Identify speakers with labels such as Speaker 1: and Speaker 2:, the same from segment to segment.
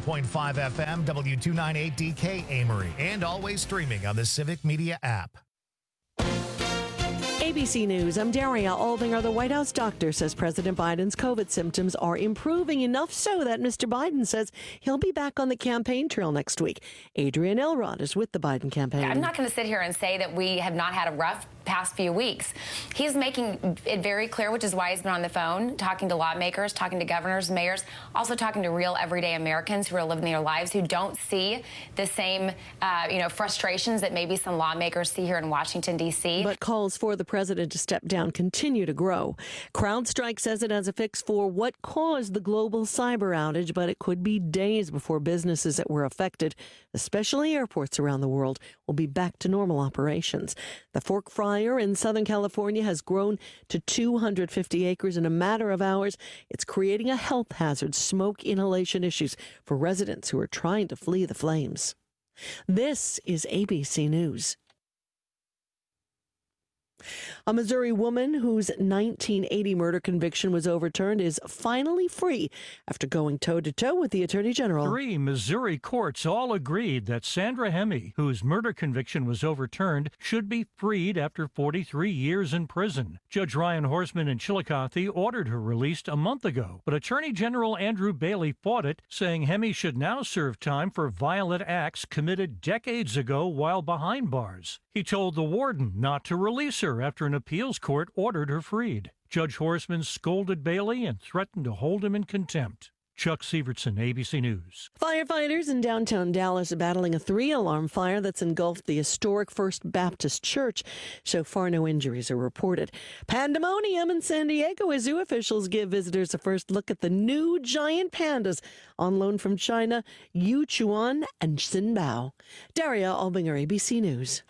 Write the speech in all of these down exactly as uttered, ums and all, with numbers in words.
Speaker 1: point five F M, W two ninety-eight D K Amory, and always streaming on the Civic Media app.
Speaker 2: A B C News, I'm Daria Aldinger. The White House doctor says President Biden's COVID symptoms are improving enough so that Mister Biden says he'll be back on the campaign trail next week. Adrienne Elrod is with the Biden campaign.
Speaker 3: I'm not going to sit here and say that we have not had a rough past few weeks. He's making it very clear, which is why he's been on the phone, talking to lawmakers, talking to governors, mayors, also talking to real everyday Americans who are living their lives, who don't see the same, uh, you know, frustrations that maybe some lawmakers see here in Washington, D C.
Speaker 2: But calls for the president to step down continue to grow. CrowdStrike says it has a fix for what caused the global cyber outage, but it could be days before businesses that were affected, especially airports around the world, will be back to normal operations. The Fork Fire in Southern California has grown to two hundred fifty acres in a matter of hours. It's creating a health hazard, smoke inhalation issues for residents who are trying to flee the flames. This is A B C News. A Missouri woman whose nineteen eighty murder conviction was overturned is finally free after going toe-to-toe with the Attorney General.
Speaker 4: Three Missouri courts all agreed that Sandra Hemme, whose murder conviction was overturned, should be freed after forty-three years in prison. Judge Ryan Horseman in Chillicothe ordered her released a month ago, but Attorney General Andrew Bailey fought it, saying Hemme should now serve time for violent acts committed decades ago while behind bars. He told the warden not to release her after an appeals court ordered her freed. Judge Horseman scolded Bailey and threatened to hold him in contempt. Chuck Severson, A B C News.
Speaker 2: Firefighters in downtown Dallas are battling a three-alarm fire that's engulfed the historic First Baptist Church. So far, no injuries are reported. Pandemonium in San Diego as zoo officials give visitors a first look at the new giant pandas on loan from China, Yu Chuan and Xinbao. Daria Albinger, A B C News.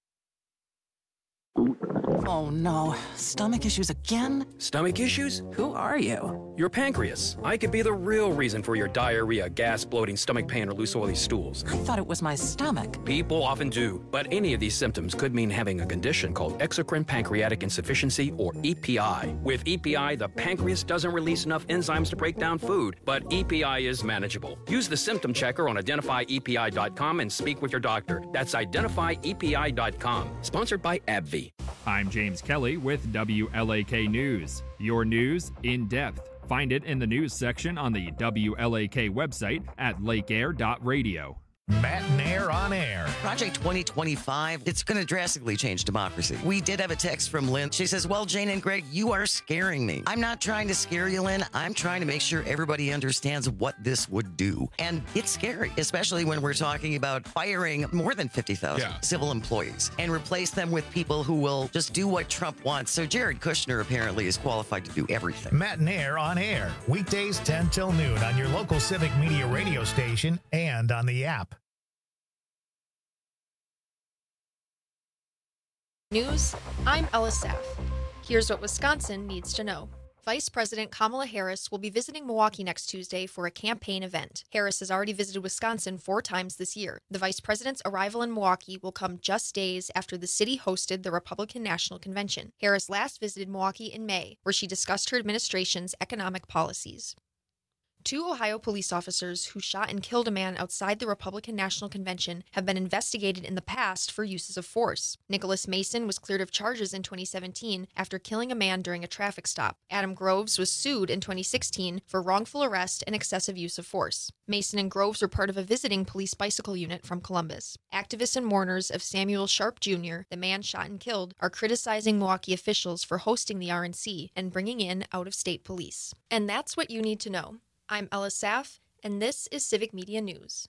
Speaker 5: Oh no, stomach issues again?
Speaker 6: Stomach issues?
Speaker 5: Who are you?
Speaker 6: Your pancreas. I could be the real reason for your diarrhea, gas, bloating, stomach pain, or loose oily stools.
Speaker 5: I thought it was my stomach.
Speaker 6: People often do, but any of these symptoms could mean having a condition called exocrine pancreatic insufficiency, or E P I. With E P I, the pancreas doesn't release enough enzymes to break down food, but E P I is manageable. Use the symptom checker on identify E P I dot com and speak with your doctor. That's identify E P I dot com. Sponsored by AbbVie.
Speaker 7: I'm James Kelly with W L A K News. Your news in depth. Find it in the news section on the W L A K website at lake air dot radio.
Speaker 1: Matt and Air on Air.
Speaker 8: Project twenty twenty-five, it's going to drastically change democracy. We did have a text from Lynn. She says, well, Jane and Greg, you are scaring me. I'm not trying to scare you, Lynn. I'm trying to make sure everybody understands what this would do. And it's scary, especially when we're talking about firing more than fifty thousand yeah. civil employees and replace them with people who will just do what Trump wants. So Jared Kushner apparently is qualified to do everything.
Speaker 1: Matt and Air on Air. Weekdays ten till noon on your local Civic Media radio station and on the app.
Speaker 9: News, I'm Ella Saff. Here's what Wisconsin needs to know. Vice President Kamala Harris will be visiting Milwaukee next Tuesday for a campaign event. Harris has already visited Wisconsin four times this year. The vice president's arrival in Milwaukee will come just days after the city hosted the Republican National Convention. Harris last visited Milwaukee in May, where she discussed her administration's economic policies. Two Ohio police officers who shot and killed a man outside the Republican National Convention have been investigated in the past for uses of force. Nicholas Mason was cleared of charges in twenty seventeen after killing a man during a traffic stop. Adam Groves was sued in twenty sixteen for wrongful arrest and excessive use of force. Mason and Groves were part of a visiting police bicycle unit from Columbus. Activists and mourners of Samuel Sharp Junior, the man shot and killed, are criticizing Milwaukee officials for hosting the R N C and bringing in out-of-state police. And that's what you need to know. I'm Ella Saff, and this is Civic Media News.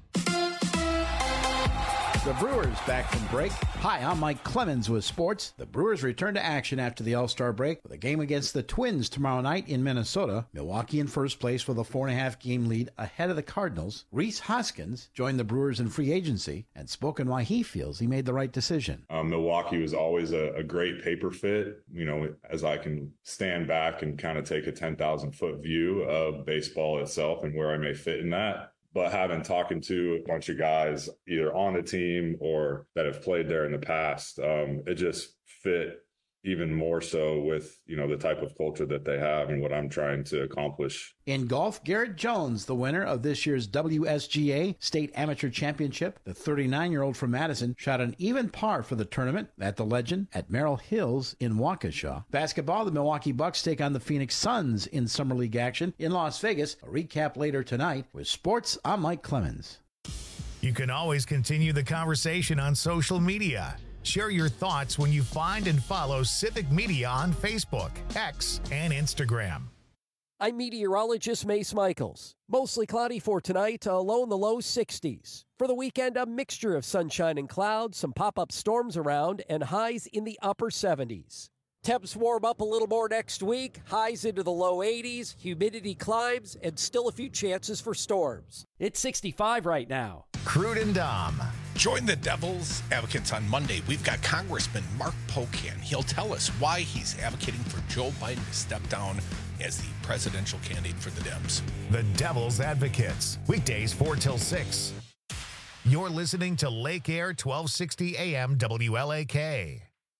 Speaker 10: The Brewers back from break. Hi, I'm Mike Clemens with sports. The Brewers return to action after the All-Star break with a game against the Twins tomorrow night in Minnesota. Milwaukee in first place with a four and a half game lead ahead of the Cardinals. Rhys Hoskins joined the Brewers in free agency and spoken why he feels he made the right decision.
Speaker 11: Um, Milwaukee was always a, a great paper fit. You know, as I can stand back and kind of take a ten thousand foot view of baseball itself and where I may fit in that. But having talking to a bunch of guys either on the team or that have played there in the past, um, it just fit even more so with, you know, the type of culture that they have and what I'm trying to accomplish.
Speaker 10: In golf, Garrett Jones, the winner of this year's W S G A State Amateur Championship, the thirty-nine-year-old from Madison, shot an even par for the tournament at the Legend at Merrill Hills in Waukesha. Basketball, the Milwaukee Bucks take on the Phoenix Suns in Summer League action in Las Vegas. A recap later tonight. With sports, I'm Mike Clemens.
Speaker 1: You can always continue the conversation on social media. Share your thoughts when you find and follow Civic Media on Facebook, X, and Instagram.
Speaker 12: I'm meteorologist Mace Michaels. Mostly cloudy for tonight, a low in the low sixties. For the weekend, a mixture of sunshine and clouds, some pop-up storms around, and highs in the upper seventies. Temps warm up a little more next week, highs into the low eighties, humidity climbs, and still a few chances for storms. It's sixty-five right now.
Speaker 1: Crude and Dom.
Speaker 13: Join the Devil's Advocates on Monday. We've got Congressman Mark Pocan. He'll tell us why he's advocating for Joe Biden to step down as the presidential candidate for the Dems.
Speaker 1: The Devil's Advocates. Weekdays four till six. You're listening to Lake Air twelve sixty A M W L A K.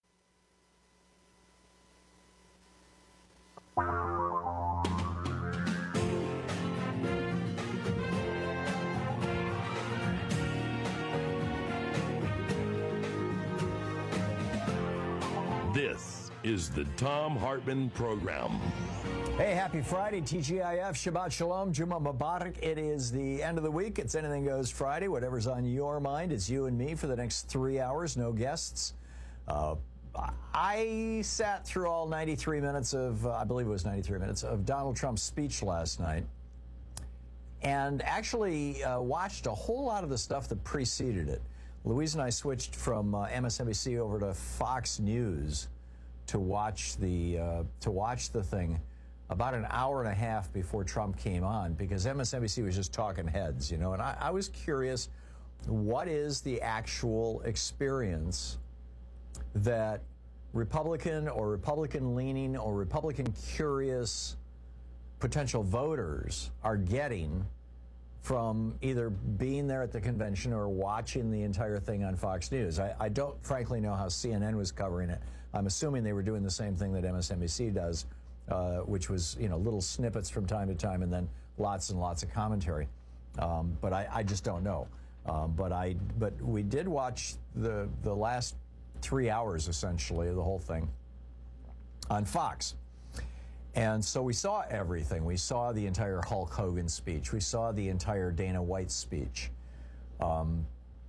Speaker 14: This is the Thom Hartmann Program.
Speaker 15: Hey, happy Friday, T G I F, Shabbat Shalom, Juma Mubarak. It is the end of the week. It's Anything Goes Friday. Whatever's on your mind, it's you and me for the next three hours, no guests. Uh, I sat through all ninety-three minutes of, uh, I believe it was ninety-three minutes, of Donald Trump's speech last night, and actually uh, watched a whole lot of the stuff that preceded it. Louise and I switched from uh, M S N B C over to Fox News to watch the uh, to watch the thing about an hour and a half before Trump came on, because M S N B C was just talking heads, you know, and I, I was curious, what is the actual experience that Republican or Republican-leaning or Republican-curious potential voters are getting from either being there at the convention or watching the entire thing on Fox News. I, I don't frankly know how C N N was covering it. I'm assuming they were doing the same thing that M S N B C does, uh, which was, you know, little snippets from time to time and then lots and lots of commentary. Um, but I, I just don't know. Um, but I, but we did watch the the last three hours essentially of the whole thing on Fox. And so we saw everything. We saw the entire Hulk Hogan speech. We saw the entire Dana White speech. Um,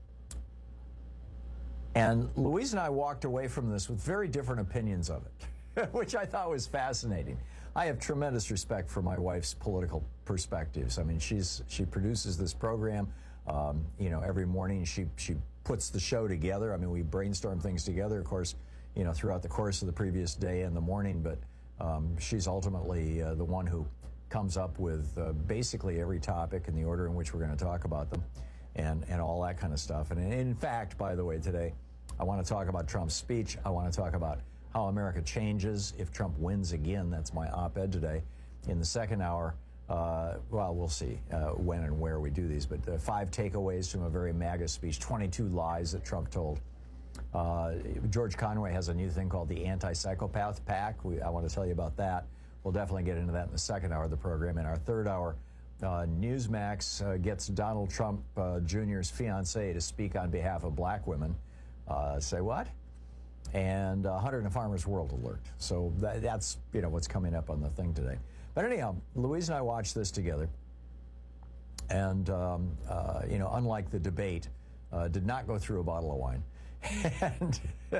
Speaker 15: and Louise and I walked away from this with very different opinions of it, which I thought was fascinating. I have tremendous respect for my wife's political perspectives. I mean, she's she produces this program. Um, you know, every morning she she puts the show together. I mean, we brainstorm things together, of course, you know, throughout the course of the previous day and the morning, but Um, she's ultimately uh, the one who comes up with uh, basically every topic in the order in which we're going to talk about them and, and all that kind of stuff. And in fact, by the way, today, I want to talk about Trump's speech. I want to talk about how America changes if Trump wins again. That's my op-ed today. In the second hour, uh, well, we'll see uh, when and where we do these, but uh, five takeaways from a very MAGA speech, twenty-two lies that Trump told. Uh, George Conway has a new thing called the Anti-Psychopath Pack. We, I want to tell you about that. We'll definitely get into that in the second hour of the program. In our third hour, uh, Newsmax uh, gets Donald Trump uh, Junior's fiancée to speak on behalf of black women. Uh, say what? And uh, Hunter and the Farmer's World alert. So that, that's, you know, what's coming up on the thing today. But anyhow, Louise and I watched this together. And, um, uh, you know, unlike the debate, uh, did not go through a bottle of wine. And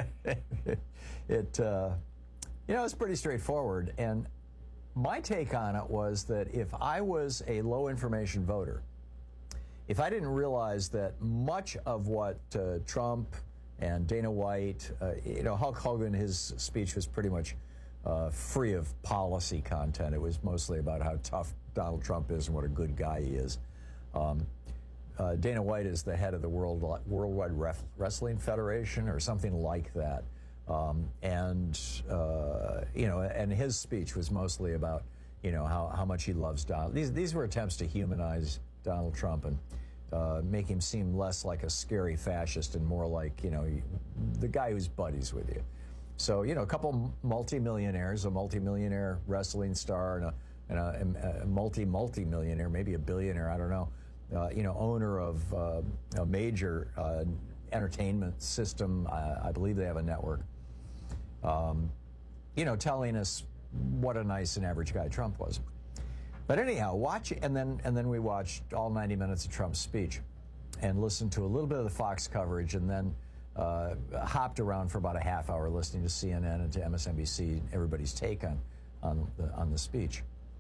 Speaker 15: it, uh, you know, it's pretty straightforward. And my take on it was that if I was a low information voter, if I didn't realize that much of what uh, Trump and Dana White, uh, you know, Hulk Hogan, his speech was pretty much uh, free of policy content. It was mostly about how tough Donald Trump is and what a good guy he is. Um, Uh, Dana White is the head of the World Worldwide Ref- Wrestling Federation or something like that. Um, and, uh, you know, and his speech was mostly about, you know, how, how much he loves Donald. These, these were attempts to humanize Donald Trump and uh, make him seem less like a scary fascist and more like, you know, the guy who's buddies with you. So, you know, a couple multimillionaires, a multimillionaire wrestling star and a, and a, a multi, multi-millionaire, maybe a billionaire, I don't know, uh, you know, owner of uh, a major uh, entertainment system. I, I believe they have a network. Um, you know, telling us what a nice and average guy Trump was. But anyhow, watch, and then and then we watched all ninety minutes of Trump's speech and listened to a little bit of the Fox coverage, and then uh, hopped around for about a half hour listening to C N N and to M S N B C, everybody's take on, on, the, on the speech.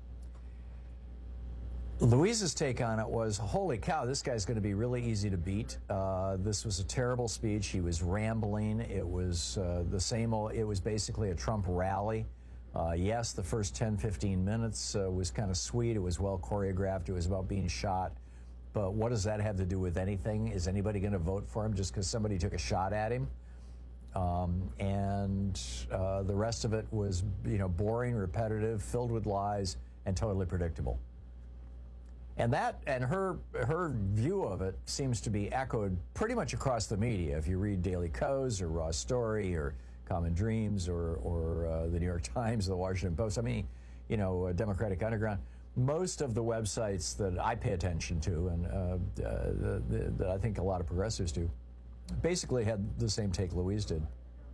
Speaker 15: Louise's take on it was, holy cow, this guy's going to be really easy to beat. Uh, this was a terrible speech. He was rambling. It was uh, the same old, it was basically a Trump rally. Uh, yes, the first ten, fifteen minutes uh, was kind of sweet. It was well choreographed. It was about being shot. But what does that have to do with anything? Is anybody going to vote for him just because somebody took a shot at him? Um, and uh, the rest of it was, you know, boring, repetitive, filled with lies, and totally predictable. And that, and her her view of it seems to be echoed pretty much across the media. If you read Daily Kos or Raw Story or Common Dreams or or uh, the New York Times, the Washington Post, I mean, you know, uh, Democratic Underground, most of the websites that I pay attention to and uh, uh, the, the, that I think a lot of progressives do, basically had the same take Louise did.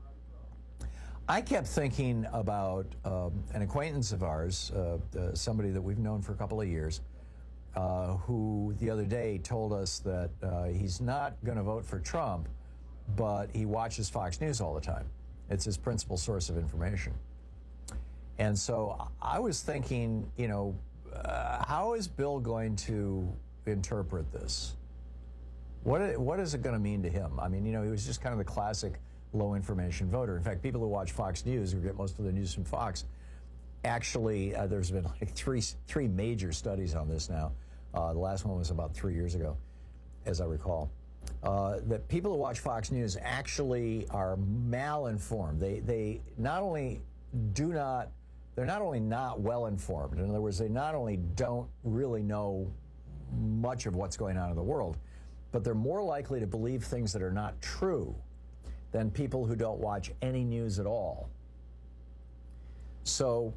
Speaker 15: I kept thinking about um, an acquaintance of ours, uh, uh, somebody that we've known for a couple of years, Uh, who the other day told us that uh, he's not going to vote for Trump, but he watches Fox News all the time. It's his principal source of information. And so I was thinking, you know, uh, how is Bill going to interpret this? What, what is it going to mean to him? I mean, you know, he was just kind of the classic low information voter. In fact, people who watch Fox News, who get most of their news from Fox, actually, uh, there's been like three three major studies on this now. Uh, the last one was about three years ago, as I recall. Uh, that people who watch Fox News actually are malinformed. They they not only do not, they're not only not well informed. In other words, they not only don't really know much of what's going on in the world, but they're more likely to believe things that are not true than people who don't watch any news at all. So,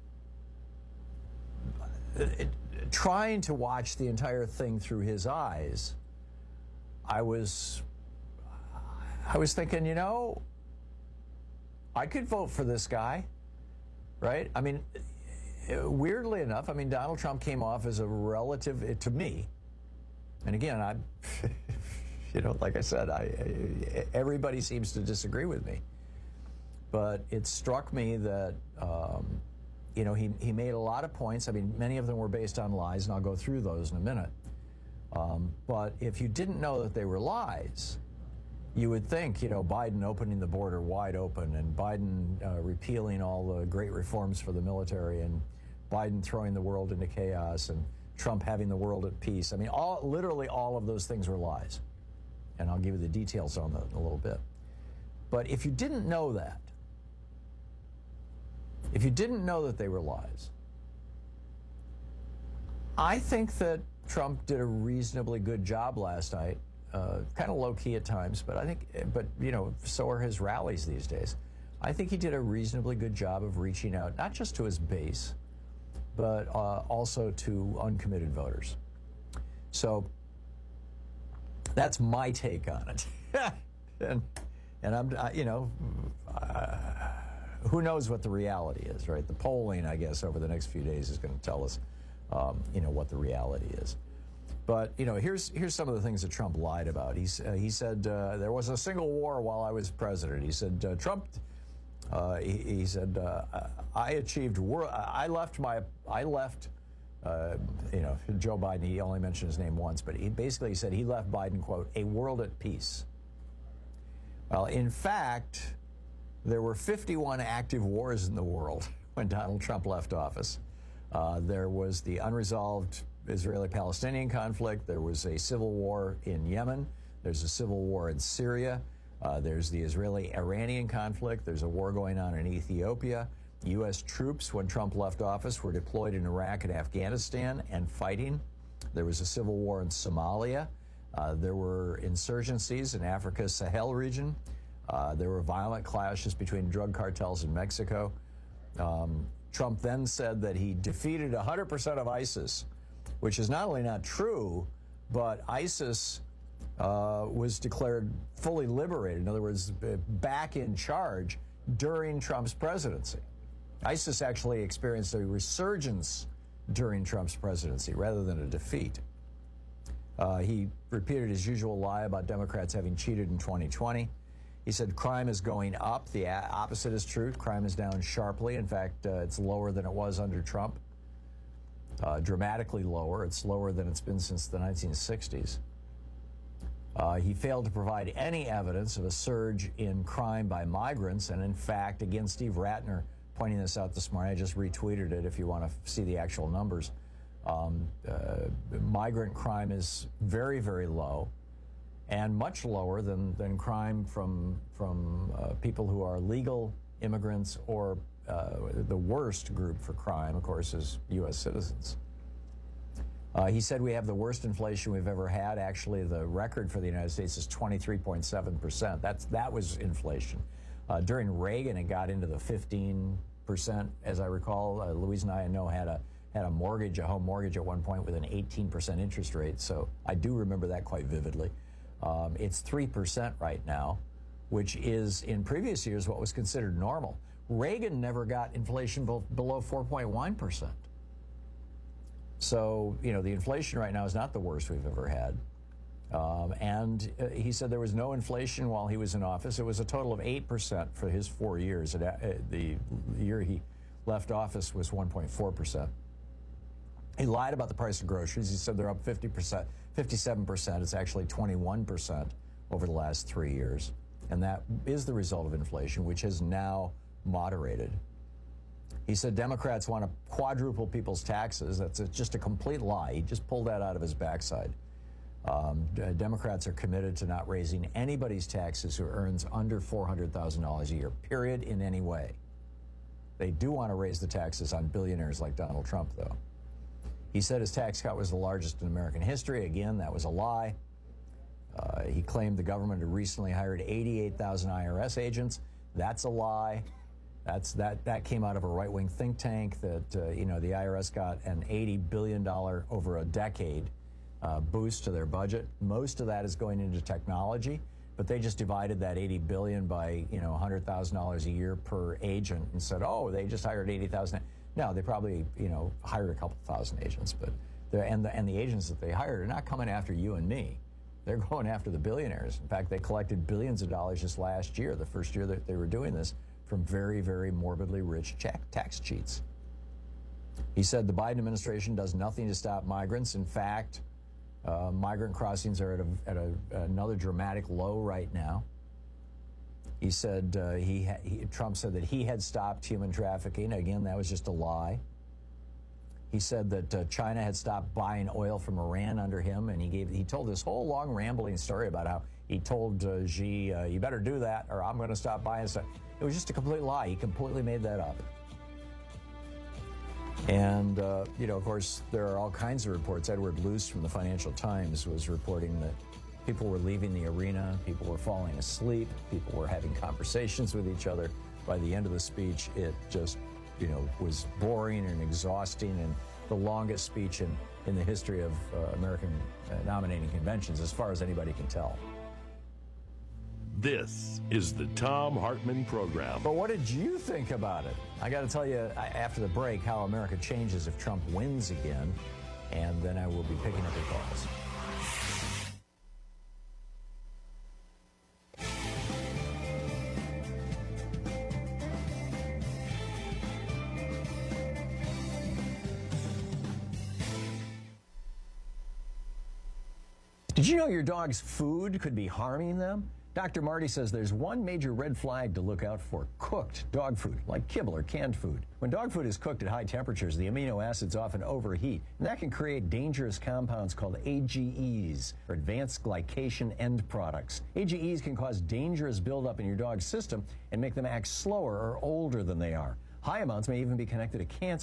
Speaker 15: It, trying to watch the entire thing through his eyes, I was, I was thinking, you know, I could vote for this guy, right? I mean, weirdly enough, I mean, Donald Trump came off as a relative to me, and again, I, you know, like I said, I, everybody seems to disagree with me, but it struck me that. Um, You know, he, he made a lot of points. I mean, many of them were based on lies, and I'll go through those in a minute. Um, but if you didn't know that they were lies, you would think, you know, Biden opening the border wide open, and Biden uh, repealing all the great reforms for the military, and Biden throwing the world into chaos, and Trump having the world at peace. I mean, all, literally all of those things were lies. And I'll give you the details on that in a little bit. But if you didn't know that, if you didn't know that they were lies, I think that Trump did a reasonably good job last night, uh, kind of low-key at times, but I think, but, you know, so are his rallies these days. I think he did a reasonably good job of reaching out, not just to his base, but uh, also to uncommitted voters. So that's my take on it. and, and I'm, I, you know, uh, who knows what the reality is, right? The polling, I guess, over the next few days is going to tell us, um, you know, what the reality is. But, you know, here's here's some of the things that Trump lied about. He's, uh, he said uh, there was a single war while I was president. He said, uh, Trump, uh, he, he said, uh, I achieved, wor- I left my, I left, uh, you know, Joe Biden, he only mentioned his name once, but he basically said he left Biden, quote, a world at peace. Well, in fact, there were fifty-one active wars in the world when Donald Trump left office. Uh, there was the unresolved Israeli-Palestinian conflict. There was a civil war in Yemen. There's a civil war in Syria. Uh, there's the Israeli-Iranian conflict. There's a war going on in Ethiopia. U S troops, when Trump left office, were deployed in Iraq and Afghanistan and fighting. There was a civil war in Somalia. Uh, there were insurgencies in Africa's Sahel region. Uh, there were violent clashes between drug cartels in Mexico. Um, Trump then said that he defeated one hundred percent of ISIS, which is not only not true, but ISIS uh, was declared fully liberated. In other words, back in charge during Trump's presidency. ISIS actually experienced a resurgence during Trump's presidency rather than a defeat. Uh, he repeated his usual lie about Democrats having cheated in twenty twenty. He said crime is going up. The opposite is true. Crime is down sharply. In fact, uh, it's lower than it was under Trump. Uh, dramatically lower. It's lower than it's been since the nineteen sixties. Uh, he failed to provide any evidence of a surge in crime by migrants. And in fact, again, Steve Ratner pointing this out this morning. I just retweeted it if you want to see the actual numbers. Um, uh, migrant crime is very, very low, and much lower than, than crime from, from uh, people who are legal immigrants, or uh, the worst group for crime, of course, is U S citizens. Uh, he said we have the worst inflation we've ever had. Actually, the record for the United States is twenty-three point seven percent. That's, that was inflation. Uh, during Reagan, it got into the fifteen percent, as I recall. Uh, Louise and I know had a had a mortgage, a home mortgage at one point with an eighteen percent interest rate, so I do remember that quite vividly. Um, it's three percent right now, which is, in previous years, what was considered normal. Reagan never got inflation below four point one percent. So, you know, the inflation right now is not the worst we've ever had. Um, and uh, he said there was no inflation while he was in office. It was a total of eight percent for his four years. Uh, the year he left office was one point four percent. He lied about the price of groceries. He said they're up fifty percent, fifty-seven percent. It's actually twenty-one percent over the last three years. And that is the result of inflation, which has now moderated. He said Democrats want to quadruple people's taxes. That's a, just a complete lie. He just pulled that out of his backside. Um, Democrats are committed to not raising anybody's taxes who earns under four hundred thousand dollars a year, period, in any way. They do want to raise the taxes on billionaires like Donald Trump, though. He said his tax cut was the largest in American history. Again, that was a lie. Uh, he claimed the government had recently hired eighty-eight thousand I R S agents. That's a lie. That's that that came out of a right-wing think tank that uh, you know the I R S got an eighty billion dollars over a decade uh, boost to their budget. Most of that is going into technology, but they just divided that eighty billion dollars by you know one hundred thousand dollars a year per agent and said, oh, they just hired eighty thousand. No, they probably you know hired a couple thousand agents, but and the and the agents that they hired are not coming after you and me. They're going after the billionaires. In fact, they collected billions of dollars just last year, the first year that they were doing this, from very, very morbidly rich check, tax cheats. He said the Biden administration does nothing to stop migrants. In fact, uh, migrant crossings are at, a, at a, another dramatic low right now. He said uh, he, he Trump said that he had stopped human trafficking. Again, that was just a lie. He said that uh, China had stopped buying oil from Iran under him, and he gave he told this whole long rambling story about how he told uh, Xi, uh, you better do that or I'm going to stop buying stuff. It was just a complete lie. He completely made that up. And, uh, you know, of course, there are all kinds of reports. Edward Luce from the Financial Times was reporting that people were leaving the arena, people were falling asleep, people were having conversations with each other. By the end of the speech, it just, you know, was boring and exhausting, and the longest speech in, in the history of uh, American uh, nominating conventions, as far as anybody can tell.
Speaker 14: This is the Thom Hartmann Program.
Speaker 15: But what did you think about it? I got to tell you after the break how America changes if Trump wins again, and then I will be picking up your calls. Did you know your dog's food could be harming them? Doctor Marty says there's one major red flag to look out for: cooked dog food, like kibble or canned food. When dog food is cooked at high temperatures, the amino acids often overheat, and that can create dangerous compounds called A G Es, or advanced glycation end products. A G Es can cause dangerous buildup in your dog's system and make them act slower or older than they are. High amounts may even be connected to cancer.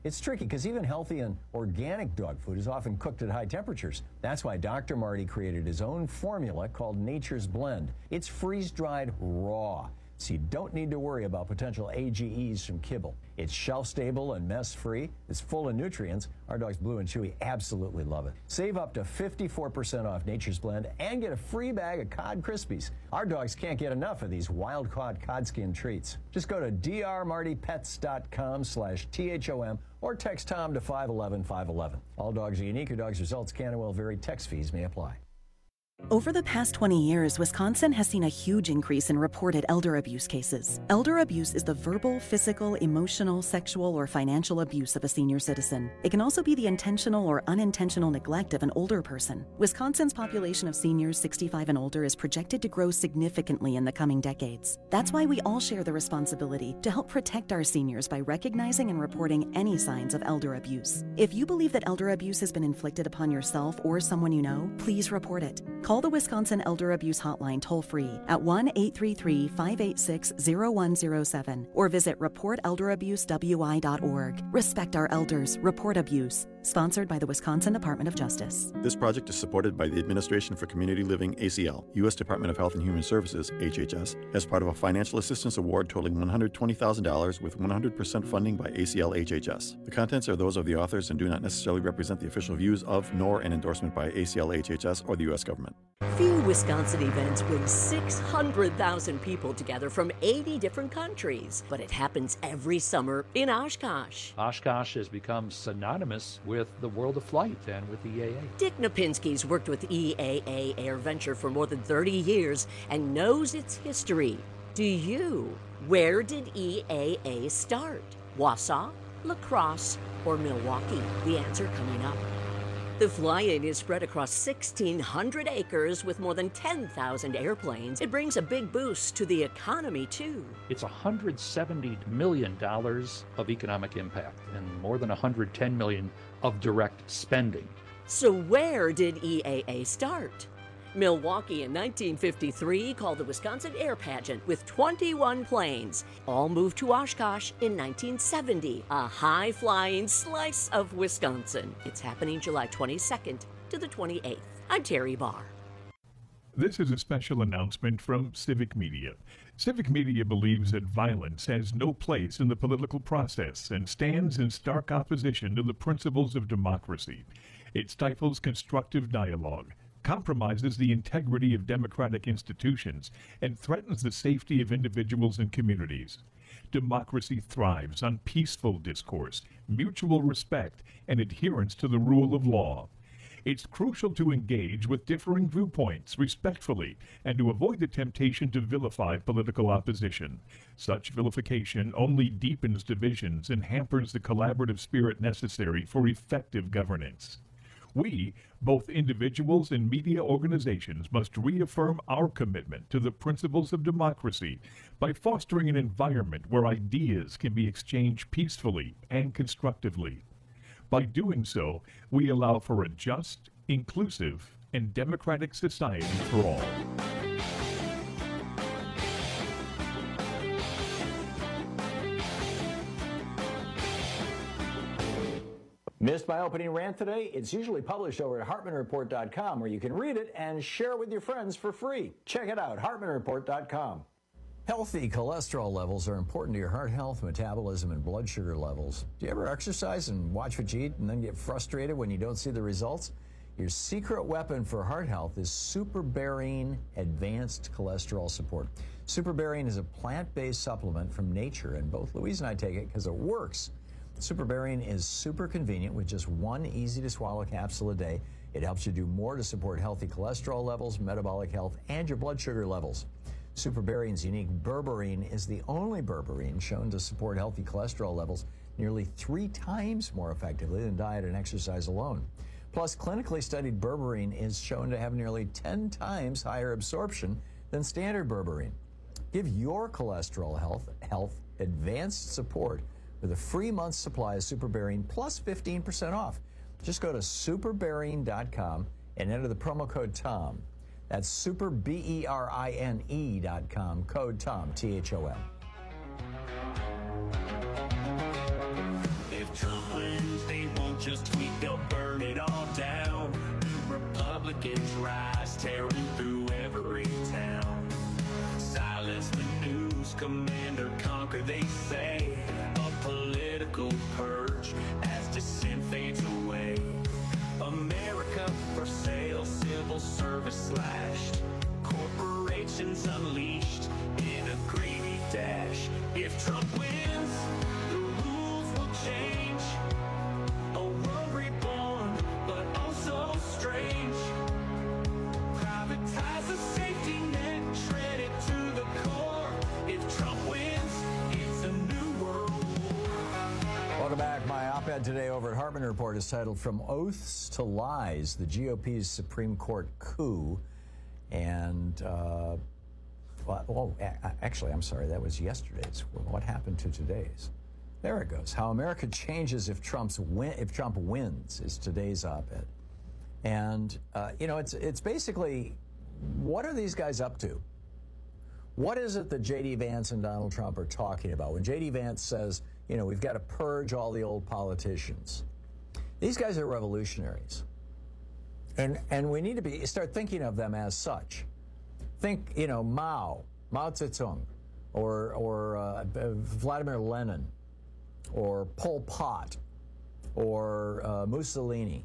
Speaker 15: It's tricky because even healthy and organic dog food is often cooked at high temperatures. That's why Doctor Marty created his own formula called Nature's Blend. It's freeze-dried raw, so you don't need to worry about potential A G Es from kibble. It's shelf-stable and mess-free. It's full of nutrients. Our dogs Blue and Chewy absolutely love it. Save up to fifty-four percent off Nature's Blend and get a free bag of Cod Krispies. Our dogs can't get enough of these wild-caught cod skin treats. Just go to drmartypets.com slash THOM or text Tom to five one one five one one. All dogs are unique. Your dog's results can and will vary. Text fees may apply.
Speaker 16: Over the past twenty years, Wisconsin has seen a huge increase in reported elder abuse cases. Elder abuse is the verbal, physical, emotional, sexual, or financial abuse of a senior citizen. It can also be the intentional or unintentional neglect of an older person. Wisconsin's population of seniors sixty-five and older is projected to grow significantly in the coming decades. That's why we all share the responsibility to help protect our seniors by recognizing and reporting any signs of elder abuse. If you believe that elder abuse has been inflicted upon yourself or someone you know, please report it. Call the Wisconsin Elder Abuse Hotline toll-free at one eight three three, five eight six, zero one zero seven or visit report elder abuse w i dot org. Respect our elders. Report abuse. Sponsored by the Wisconsin Department of Justice.
Speaker 17: This project is supported by the Administration for Community Living, A C L, U S Department of Health and Human Services, H H S, as part of a financial assistance award totaling one hundred twenty thousand dollars with one hundred percent funding by A C L H H S. The contents are those of the authors and do not necessarily represent the official views of, nor an endorsement by A C L H H S or the U S government.
Speaker 18: Few Wisconsin events bring six hundred thousand people together from eighty different countries, but it happens every summer in Oshkosh.
Speaker 19: Oshkosh has become synonymous with the world of flight and with E A A.
Speaker 18: Dick Napinski's worked with E A A Air Venture for more than thirty years and knows its history. Do you? Where did E A A start? Wausau, La Crosse, or Milwaukee? The answer coming up. The fly-in is spread across sixteen hundred acres with more than ten thousand airplanes. It brings a big boost to the economy, too.
Speaker 19: It's one hundred seventy million dollars of economic impact and more than one hundred ten million dollars of direct spending.
Speaker 18: So where did E A A start? Milwaukee in nineteen fifty-three called the Wisconsin Air Pageant with twenty-one planes. All moved to Oshkosh in nineteen seventy, a high-flying slice of Wisconsin. It's happening July twenty-second to the twenty-eighth. I'm Terry Barr.
Speaker 20: This is a special announcement from Civic Media. Civic Media believes that violence has no place in the political process and stands in stark opposition to the principles of democracy. It stifles constructive dialogue, compromises the integrity of democratic institutions, and threatens the safety of individuals and communities. Democracy thrives on peaceful discourse, mutual respect, and adherence to the rule of law. It's crucial to engage with differing viewpoints respectfully and to avoid the temptation to vilify political opposition. Such vilification only deepens divisions and hampers the collaborative spirit necessary for effective governance. We, both individuals and media organizations, must reaffirm our commitment to the principles of democracy by fostering an environment where ideas can be exchanged peacefully and constructively. By doing so, we allow for a just, inclusive, and democratic society for all.
Speaker 15: Missed my opening rant today? It's usually published over at hartman report dot com, where you can read it and share it with your friends for free. Check it out, hartman report dot com. Healthy cholesterol levels are important to your heart health, metabolism, and blood sugar levels. Do you ever exercise and watch what you eat and then get frustrated when you don't see the results? Your secret weapon for heart health is SuperBerine Advanced Cholesterol Support. SuperBerine is a plant-based supplement from nature, and both Louise and I take it because it works. SuperBerine is super convenient with just one easy-to-swallow capsule a day. It helps you do more to support healthy cholesterol levels, metabolic health, and your blood sugar levels. SuperBerine's unique berberine is the only berberine shown to support healthy cholesterol levels nearly three times more effectively than diet and exercise alone. Plus, clinically studied berberine is shown to have nearly ten times higher absorption than standard berberine. Give your cholesterol health, health advanced support with a free month's supply of SuperBerine plus fifteen percent off. Just go to super berine dot com and enter the promo code TOM. That's super B E R I N E dot com, code TOM, T H O M.
Speaker 13: They've
Speaker 21: Trump wins, they won't just tweet, they'll burn it all down. The Republicans rise, tearing through every town. Silence the news, command or conquer, they say. A political purge as dissent fades away. America for sale, civil service slashed. Corporations unleashed in a greedy dash. If Trump wins, the rules will change. A world reborn, but also strange. Privatize the safety net, shred it to the core. If Trump wins, it's a new world war.
Speaker 15: Welcome back. My op-ed today over at Hartman Report is titled From Oaths to Lies, the G O P's Supreme Court Coup. And, uh, well, oh, actually, I'm sorry, that was yesterday's. What happened to today's? There it goes. How America changes if Trump's win, if Trump wins is today's op-ed. And, uh, you know, it's it's basically, what are these guys up to? What is it that J D. Vance and Donald Trump are talking about? When J D. Vance says, you know, we've got to purge all the old politicians. These guys are revolutionaries. And and we need to be start thinking of them as such. Think, you know, Mao, Mao Zedong, or or uh, Vladimir Lenin, or Pol Pot, or uh, Mussolini,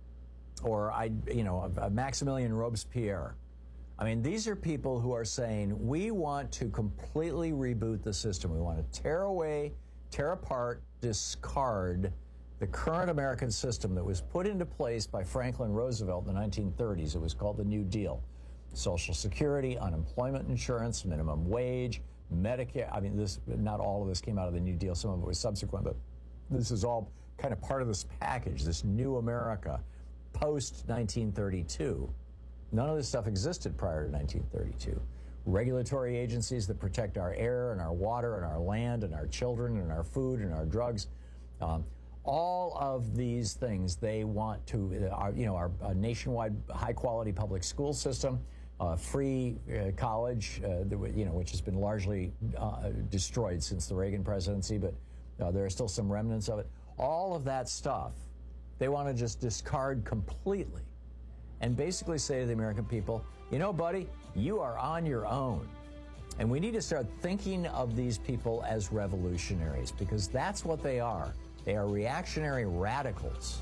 Speaker 15: or I, you know, uh, Maximilian Robespierre. I mean, these are people who are saying we want to completely reboot the system. We want to tear away, tear apart, discard the current American system that was put into place by Franklin Roosevelt in the nineteen thirties. It was called the New Deal. Social Security, unemployment insurance, minimum wage, Medicare. I mean, this not all of this came out of the New Deal. Some of it was subsequent, but this is all kind of part of this package, this new America post nineteen thirty-two. None of this stuff existed prior to nineteen thirty-two. Regulatory agencies that protect our air and our water and our land and our children and our food and our drugs. Um, All of these things they want to, our, you know, our, our nationwide high-quality public school system, uh, free uh, college, uh, the, you know, which has been largely uh, destroyed since the Reagan presidency, but uh, there are still some remnants of it. All of that stuff, they want to just discard completely and basically say to the American people, you know, buddy, you are on your own. And we need to start thinking of these people as revolutionaries because that's what they are. They are reactionary radicals.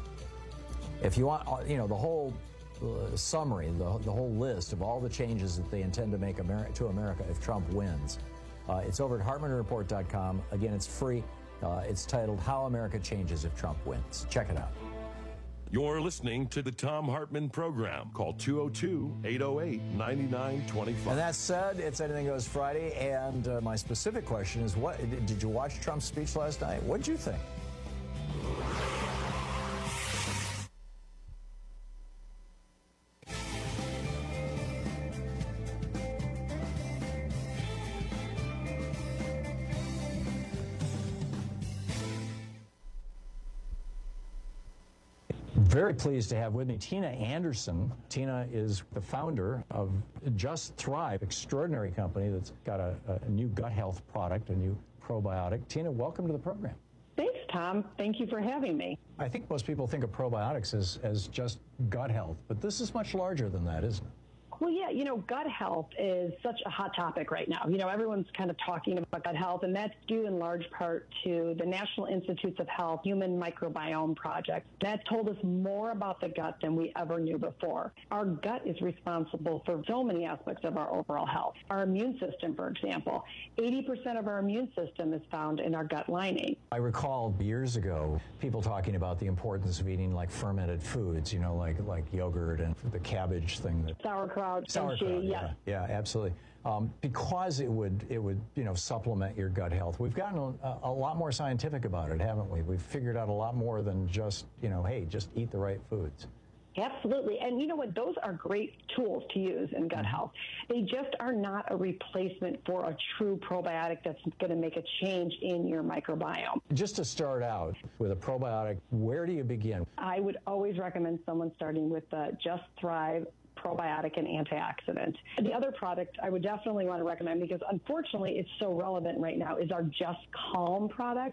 Speaker 15: If you want, you know, the whole uh, summary, the, the whole list of all the changes that they intend to make Ameri- to America if Trump wins, uh, it's over at Hartman Report dot com. Again, it's free. Uh, it's titled How America Changes If Trump Wins. Check it out.
Speaker 14: You're listening to the Thom Hartmann Program. Call two oh two, eight oh eight, nine nine two five.
Speaker 15: And that said, it's Anything Goes Friday. And uh, my specific question is, what did you watch Trump's speech last night? What did you think? Very pleased to have with me Tina Anderson. Tina is the founder of Just Thrive, extraordinary company that's got a, a new gut health product, a new probiotic. Tina, welcome to the program.
Speaker 22: Thanks, Tom. Thank you for having me.
Speaker 15: I think most people think of probiotics as, as just gut health, but this is much larger than that, isn't it?
Speaker 22: Well, yeah, you know, gut health is such a hot topic right now. You know, everyone's kind of talking about gut health, and that's due in large part to the National Institutes of Health Human Microbiome Project. That told us more about the gut than we ever knew before. Our gut is responsible for so many aspects of our overall health. Our immune system, for example, eighty percent of our immune system is found in our gut lining.
Speaker 15: I recall years ago people talking about the importance of eating like fermented foods, you know, like like yogurt and the cabbage thing. That
Speaker 22: Sauerkraut.
Speaker 15: Sauerkraut, yeah, yeah, absolutely. Um, because it would, it would, you know, supplement your gut health. We've gotten a, a lot more scientific about it, haven't we? We've figured out a lot more than just, you know, hey, just eat the right foods.
Speaker 22: Absolutely. And you know what? Those are great tools to use in gut health. They just are not a replacement for a true probiotic that's going to make a change in your microbiome.
Speaker 15: Just to start out with a probiotic, where do you begin?
Speaker 22: I would always recommend someone starting with the Just Thrive probiotic and antioxidant. The other product I would definitely want to recommend, because unfortunately it's so relevant right now, is our Just Calm product.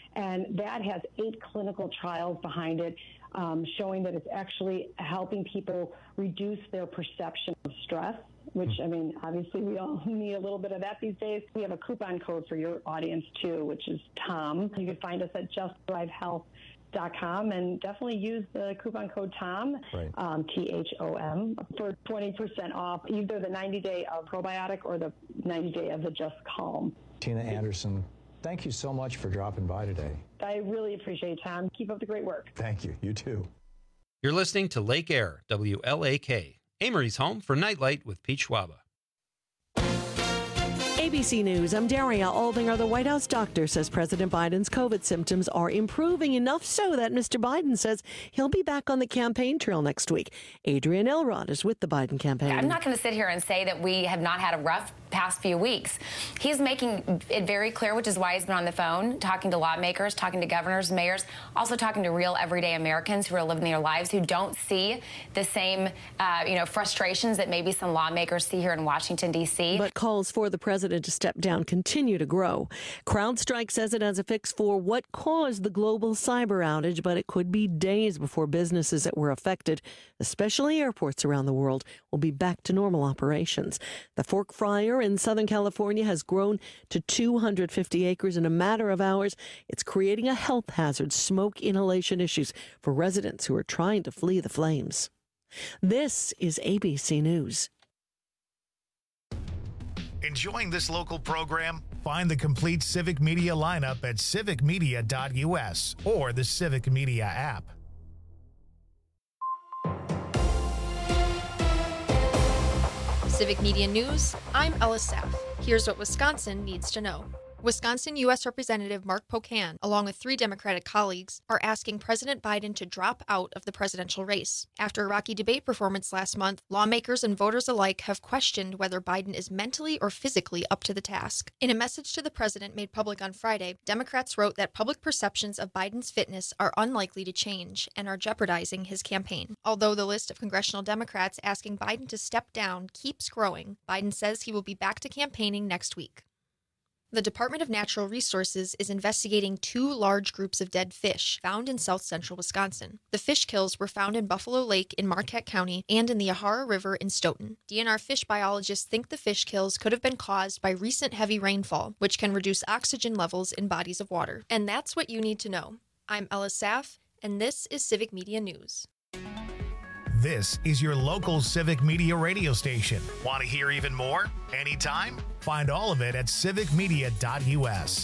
Speaker 22: And that has eight clinical trials behind it, um, showing that it's actually helping people reduce their perception of stress, which, I mean, obviously we all need a little bit of that these days. We have a coupon code for your audience, too, which is TOM. You can find us at just thrive health dot com and definitely use the coupon code TOM,
Speaker 15: right.
Speaker 22: um, T H O M, for twenty percent off either the ninety day of probiotic or the ninety day of the Just Calm.
Speaker 15: Tina Anderson, thank you so much for dropping by today.
Speaker 22: I really appreciate it, Tom. Keep up the great work.
Speaker 15: Thank you. You too.
Speaker 3: You're listening to Lake Air, W L A K, Amory's home for Nightlight with Pete Schwaba.
Speaker 2: A B C News, I'm Daria Aldinger. The White House doctor says President Biden's COVID symptoms are improving enough so that Mister Biden says he'll be back on the campaign trail next week. Adrienne Elrod is with the Biden campaign.
Speaker 4: I'm not going to sit here and say that we have not had a rough past few weeks. He's making it very clear, which is why he's been on the phone, talking to lawmakers, talking to governors, mayors, also talking to real everyday Americans who are living their lives, who don't see the same, uh, you know, frustrations that maybe some lawmakers see here in Washington, D C.
Speaker 2: But calls for the president to step down continue to grow. CrowdStrike says it has a fix for what caused the global cyber outage, but it could be days before businesses that were affected, especially airports around the world, will be back to normal operations. The Fork Fire in Southern California has grown to two hundred fifty acres in a matter of hours. It's creating a health hazard, smoke inhalation issues for residents who are trying to flee the flames. This is A B C News.
Speaker 1: Enjoying this local program? Find the complete Civic Media lineup at civic media dot U S or the Civic Media app.
Speaker 9: Civic Media News, I'm Ella Saff. Here's what Wisconsin needs to know. Wisconsin U S Representative Mark Pocan, along with three Democratic colleagues, are asking President Biden to drop out of the presidential race. After a rocky debate performance last month, lawmakers and voters alike have questioned whether Biden is mentally or physically up to the task. In a message to the president made public on Friday, Democrats wrote that public perceptions of Biden's fitness are unlikely to change and are jeopardizing his campaign. Although the list of congressional Democrats asking Biden to step down keeps growing, Biden says he will be back to campaigning next week. The Department of Natural Resources is investigating two large groups of dead fish found in south central Wisconsin. The fish kills were found in Buffalo Lake in Marquette County and in the Yahara River in Stoughton. D N R fish biologists think the fish kills could have been caused by recent heavy rainfall, which can reduce oxygen levels in bodies of water. And that's what you need to know. I'm Ella Saff, and this is Civic Media News.
Speaker 1: This is your local Civic Media radio station. Want to hear even more? Anytime? Find all of it at civic media dot U S.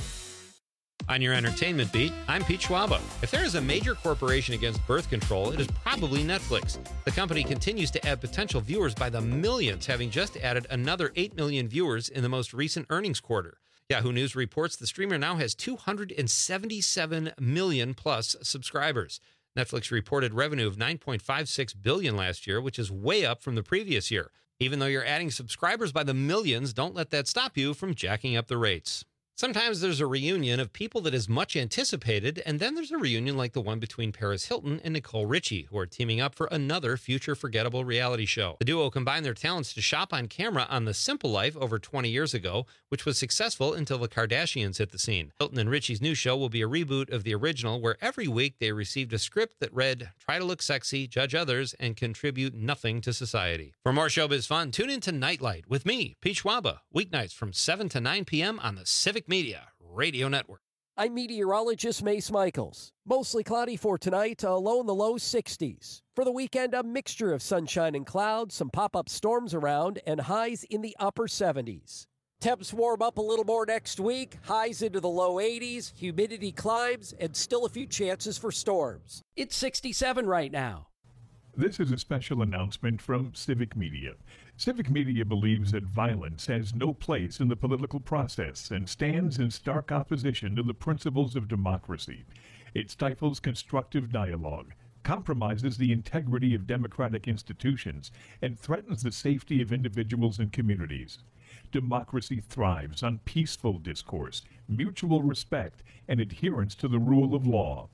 Speaker 3: On your entertainment beat, I'm Pete Schwaba. If there is a major corporation against birth control, it is probably Netflix. The company continues to add potential viewers by the millions, having just added another eight million viewers in the most recent earnings quarter. Yahoo News reports the streamer now has two hundred seventy-seven million plus subscribers. Netflix reported revenue of nine point five six billion dollars last year, which is way up from the previous year. Even though you're adding subscribers by the millions, don't let that stop you from jacking up the rates. Sometimes there's a reunion of people that is much anticipated, and then there's a reunion like the one between Paris Hilton and Nicole Richie, who are teaming up for another future forgettable reality show. The duo combined their talents to shop on camera on The Simple Life over twenty years ago, which was successful until the Kardashians hit the scene. Hilton and Richie's new show will be a reboot of the original, where every week they received a script that read, "Try to look sexy, judge others, and contribute nothing to society." For more showbiz fun, tune in to Nightlight with me, Pete Schwaba, weeknights from seven to nine p.m. on the Civic Media Radio Network.
Speaker 12: I'm meteorologist Mace Michaels. Mostly cloudy for tonight, a low in the low sixties. For the weekend, a mixture of sunshine and clouds, some pop-up storms around, and highs in the upper seventies. Temps warm up a little more next week, highs into the low eighties, humidity climbs, and still a few chances for storms. It's sixty-seven right now.
Speaker 20: This is a special announcement from Civic Media. Civic Media believes that violence has no place in the political process and stands in stark opposition to the principles of democracy. It stifles constructive dialogue, compromises the integrity of democratic institutions, and threatens the safety of individuals and communities. Democracy thrives on peaceful discourse, mutual respect, and adherence to the rule of law.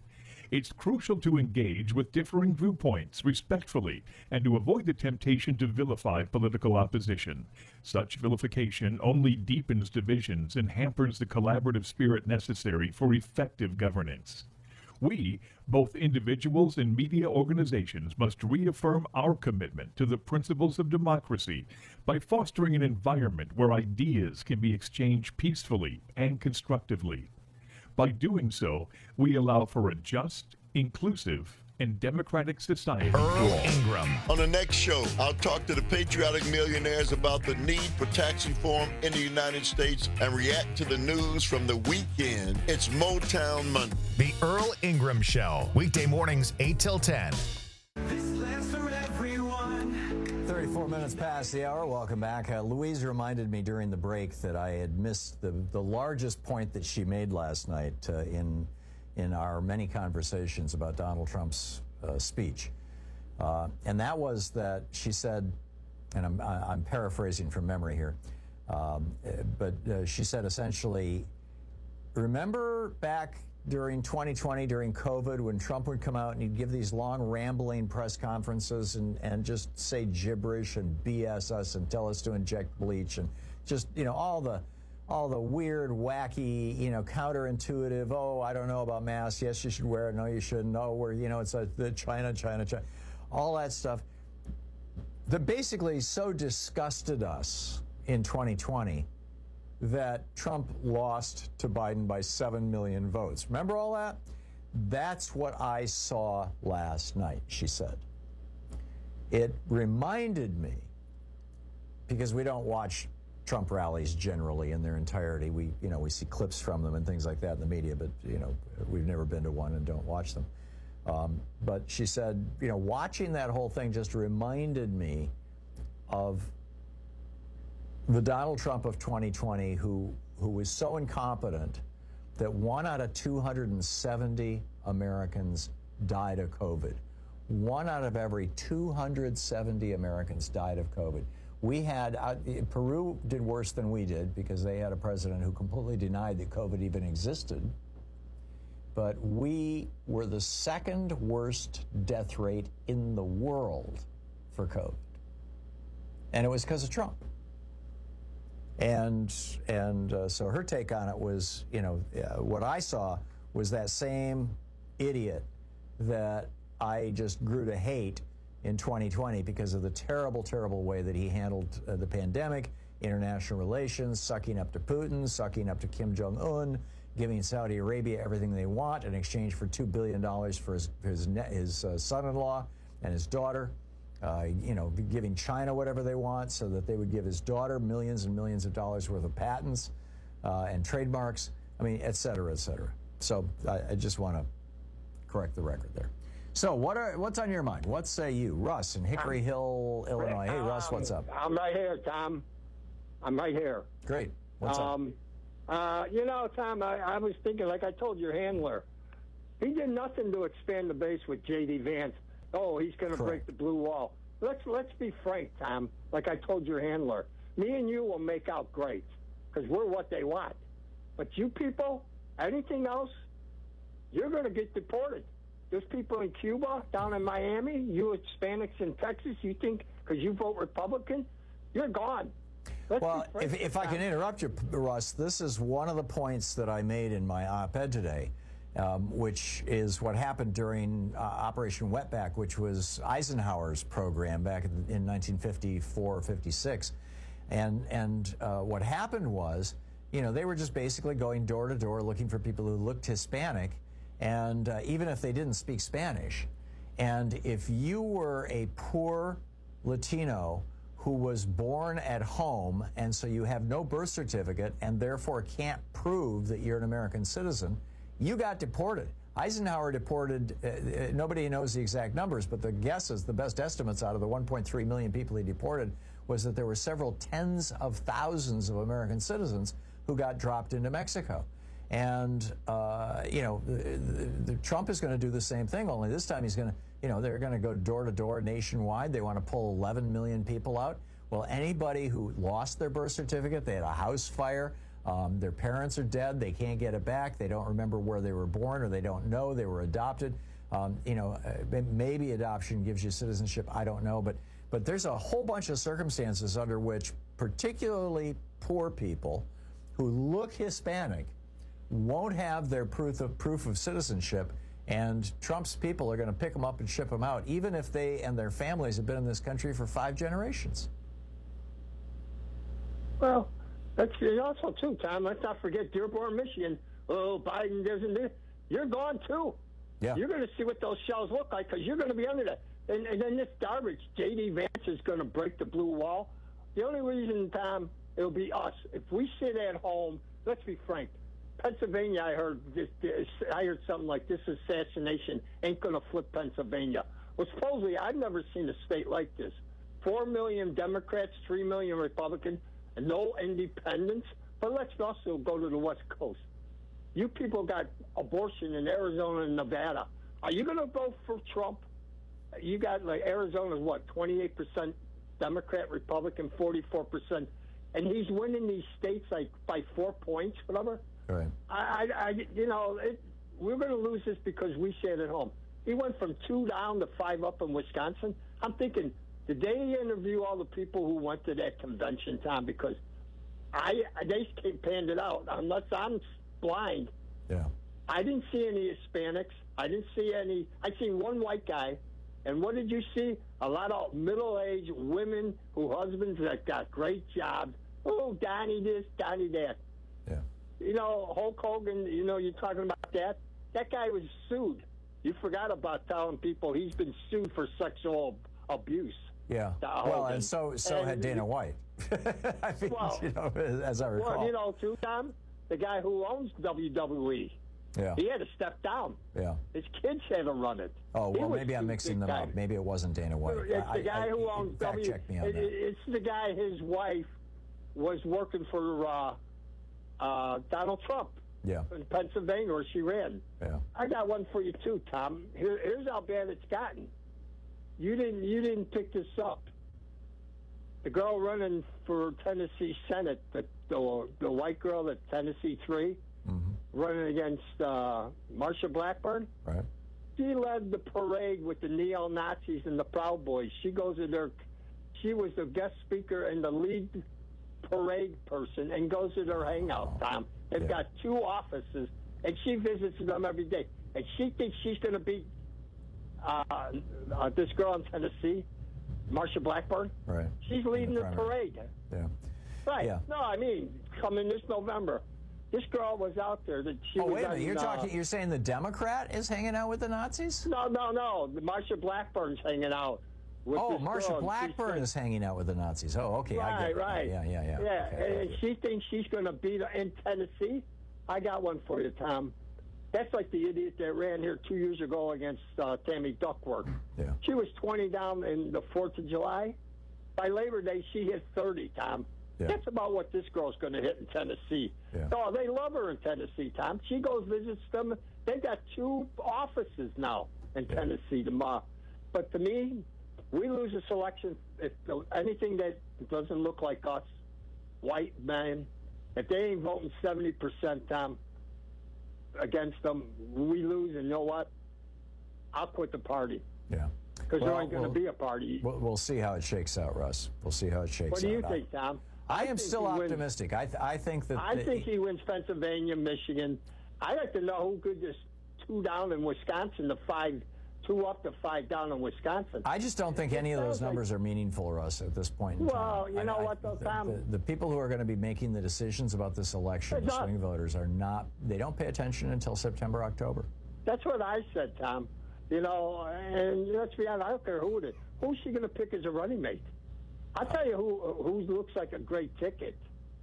Speaker 20: It's crucial to engage with differing viewpoints respectfully and to avoid the temptation to vilify political opposition. Such vilification only deepens divisions and hampers the collaborative spirit necessary for effective governance. We, both individuals and media organizations, must reaffirm our commitment to the principles of democracy by fostering an environment where ideas can be exchanged peacefully and constructively. By doing so, we allow for a just, inclusive, and democratic society for all.
Speaker 1: Ingram.
Speaker 5: On the next show, I'll talk to the patriotic millionaires about the need for tax reform in the United States and react to the news from the weekend. It's Motown Monday.
Speaker 1: The Earl Ingram Show, weekday mornings eight till ten.
Speaker 15: thirty-four minutes past the hour. Welcome back. Uh, Louise reminded me during the break that I had missed the, the largest point that she made last night uh, in in our many conversations about Donald Trump's uh, speech. Uh, and that was that she said, and I'm, I'm paraphrasing from memory here, um, but uh, she said essentially, remember back during twenty twenty, during COVID, when Trump would come out and he'd give these long, rambling press conferences and, and just say gibberish and B S us and tell us to inject bleach and just, you know, all the all the weird, wacky, you know, counterintuitive, oh, I don't know about masks. Yes, you should wear it. No, you shouldn't. No, we're, you know, it's a, the China, China, China, all that stuff. That basically so disgusted us in twenty twenty that Trump lost to Biden by seven million votes. Remember all that? That's what I saw last night, she said. It reminded me, because we don't watch Trump rallies generally in their entirety. We, you know, we see clips from them and things like that in the media, but, you know, we've never been to one and don't watch them. Um, but she said, you know, watching that whole thing just reminded me of the Donald Trump of twenty twenty who, who was so incompetent that one out of two hundred seventy Americans died of COVID. One out of every two hundred seventy Americans died of COVID. We had, uh, Peru did worse than we did because they had a president who completely denied that COVID even existed. But we were the second worst death rate in the world for COVID. And it was because of Trump. And and uh, so her take on it was, you know, uh, what I saw was that same idiot that I just grew to hate in twenty twenty because of the terrible, terrible way that he handled uh, the pandemic, international relations, sucking up to Putin, sucking up to Kim Jong-un, giving Saudi Arabia everything they want in exchange for two billion dollars for his, his, his uh, son-in-law and his daughter. Uh, you know, giving China whatever they want so that they would give his daughter millions and millions of dollars worth of patents uh, and trademarks. I mean, et cetera, et cetera. So I, I just want to correct the record there. So what are what's on your mind? What say you? Russ in Hickory um, Hill, Illinois. Hey, Russ, what's up?
Speaker 6: I'm right here, Tom. I'm right here.
Speaker 15: Great. What's
Speaker 6: um, up? Uh, you know, Tom, I, I was thinking, like I told your handler, he did nothing to expand the base with J D Vance. Oh, he's going to break the blue wall. Let's let's be frank, Tom. Like I told your handler, me and you will make out great because we're what they want. But you people, anything else, you're going to get deported. There's people in Cuba, down in Miami, you Hispanics in Texas, you think because you vote Republican, you're gone. Let's
Speaker 15: well, if, if I can interrupt you, Russ, this is one of the points that I made in my op-ed today. Um, which is what happened during uh, Operation Wetback, which was Eisenhower's program back in nineteen fifty-four or fifty-six. And, and uh, what happened was, you know, they were just basically going door to door looking for people who looked Hispanic, and uh, even if they didn't speak Spanish. And if you were a poor Latino who was born at home, and so you have no birth certificate and therefore can't prove that you're an American citizen, you got deported. Eisenhower deported, uh, nobody knows the exact numbers, but the guesses, the best estimates out of the one point three million people he deported was that there were several tens of thousands of American citizens who got dropped into Mexico. And, uh, you know, the, the, the Trump is going to do the same thing, only this time he's going to, you know, they're going to go door to door nationwide. They want to pull eleven million people out. Well, anybody who lost their birth certificate, they had a house fire, Um, their parents are dead. They can't get it back. They don't remember where they were born, or they don't know they were adopted. Um, you know, uh, maybe adoption gives you citizenship. I don't know. But, but there's a whole bunch of circumstances under which particularly poor people who look Hispanic won't have their proof of, proof of citizenship. And Trump's people are going to pick them up and ship them out, even if they and their families have been in this country for five generations.
Speaker 6: Well, that's also, too, Tom. Let's not forget Dearborn, Michigan. Oh, Biden doesn't do. You're gone, too.
Speaker 15: Yeah.
Speaker 6: You're going to see what those shells look like because you're going to be under that. And, and then this garbage, J D Vance is going to break the blue wall. The only reason, Tom, it'll be us. If we sit at home, let's be frank. Pennsylvania, I heard this, this, I heard something like this assassination ain't going to flip Pennsylvania. Well, supposedly, I've never seen a state like this. Four million Democrats, three million Republicans, and no independents. But let's also go to the West Coast. You people got abortion in Arizona and Nevada. Are you going to vote for Trump? You got, like, Arizona's what, twenty-eight percent Democrat, Republican, forty-four percent. And he's winning these states, like, by four points, whatever.
Speaker 15: Right.
Speaker 6: I, I, I you know, it, we're going to lose this because we sat at home. He went from two down to five up in Wisconsin. I'm thinking, did they interview all the people who went to that convention, Tom? Because I, they panned it out. Unless I'm blind.
Speaker 15: Yeah.
Speaker 6: I didn't see any Hispanics. I didn't see any. I seen one white guy. And what did you see? A lot of middle-aged women who husbands that got great jobs. Oh, Donnie this, Donnie that.
Speaker 15: Yeah.
Speaker 6: You know, Hulk Hogan, you know, you're talking about that. That guy was sued. You forgot about telling people he's been sued for sexual abuse.
Speaker 15: Yeah. Well, and so so and had Dana White. I mean,
Speaker 6: well,
Speaker 15: you know, as I recall.
Speaker 6: Well, you know, too, Tom, the guy who owns W W E.
Speaker 15: Yeah.
Speaker 6: He had to step down.
Speaker 15: Yeah.
Speaker 6: His kids had to run it.
Speaker 15: Oh, well, maybe I'm mixing them up. Maybe it wasn't Dana White.
Speaker 6: It's
Speaker 15: I,
Speaker 6: the guy
Speaker 15: I,
Speaker 6: who
Speaker 15: I,
Speaker 6: owns
Speaker 15: fact
Speaker 6: W.
Speaker 15: check me on
Speaker 6: it,
Speaker 15: that.
Speaker 6: It's the guy. His wife was working for uh, uh, Donald Trump.
Speaker 15: Yeah.
Speaker 6: In Pennsylvania, where she ran.
Speaker 15: Yeah.
Speaker 6: I got one for you too, Tom. Here, here's how bad it's gotten. You didn't. You didn't pick this up. The girl running for Tennessee Senate, the the, the white girl at Tennessee three, mm-hmm. running against uh, Marsha Blackburn.
Speaker 15: Right.
Speaker 6: She led the parade with the neo-Nazis and the Proud Boys. She goes to their. She was the guest speaker and the lead parade person, and goes to their hangout. Tom, they've yeah. got two offices, and she visits them every day. And she thinks she's going to beat uh, uh, this girl in Tennessee, Marsha Blackburn.
Speaker 15: Right.
Speaker 6: She's leading the,
Speaker 15: the
Speaker 6: parade.
Speaker 15: Yeah.
Speaker 6: Right.
Speaker 15: Yeah.
Speaker 6: No, I mean, coming this November. This girl was out there. That she
Speaker 15: oh,
Speaker 6: was
Speaker 15: wait a minute.
Speaker 6: on,
Speaker 15: You're
Speaker 6: uh,
Speaker 15: talking. You're saying the Democrat is hanging out with the Nazis?
Speaker 6: No, no, no. The Marsha Blackburn's hanging out. With
Speaker 15: oh,
Speaker 6: this
Speaker 15: Marsha
Speaker 6: girl,
Speaker 15: Blackburn is hanging out with the Nazis. Oh, okay.
Speaker 6: Right,
Speaker 15: I get
Speaker 6: right.
Speaker 15: It. Yeah, yeah, yeah.
Speaker 6: Yeah,
Speaker 15: okay,
Speaker 6: and
Speaker 15: okay.
Speaker 6: she thinks she's going to beat her in Tennessee. I got one for you, Tom. That's like the idiot that ran here two years ago against uh, Tammy Duckworth.
Speaker 15: Yeah.
Speaker 6: She was twenty down in the fourth of July. By Labor Day, she hit thirty, Tom.
Speaker 15: Yeah.
Speaker 6: That's about what this girl's going to hit in Tennessee.
Speaker 15: Yeah.
Speaker 6: Oh, they love her in Tennessee, Tom. She goes visits them. They've got two offices now in
Speaker 15: yeah.
Speaker 6: Tennessee tomorrow. But to me, we lose a selection if anything that doesn't look like us, white men, if they ain't voting seventy percent, Tom, against them, we lose. And you know what? I'll quit the party.
Speaker 15: Yeah.
Speaker 6: Because
Speaker 15: well,
Speaker 6: there ain't going to
Speaker 15: we'll,
Speaker 6: be a party.
Speaker 15: We'll, we'll see how it shakes out, Russ. We'll see how it shakes out.
Speaker 6: What do you
Speaker 15: out.
Speaker 6: think, Tom?
Speaker 15: I, I am
Speaker 6: think
Speaker 15: still optimistic. I, th- I think that...
Speaker 6: I
Speaker 15: the,
Speaker 6: think he wins Pennsylvania, Michigan. I'd like to know who could just two down in Wisconsin to five, two up to five down in Wisconsin.
Speaker 15: I just don't think any of those numbers like, are meaningful, Russ, at this point in
Speaker 6: well,
Speaker 15: time.
Speaker 6: Well, you know
Speaker 15: I,
Speaker 6: what, though,
Speaker 15: the,
Speaker 6: Tom?
Speaker 15: The, the people who are going to be making the decisions about this election, the swing voters, are not... They don't pay attention until September, October.
Speaker 6: That's what I said, Tom. You know, and let's be honest, I don't care who it is. Who's she going to pick as a running mate? I'll tell you who who looks like a great ticket.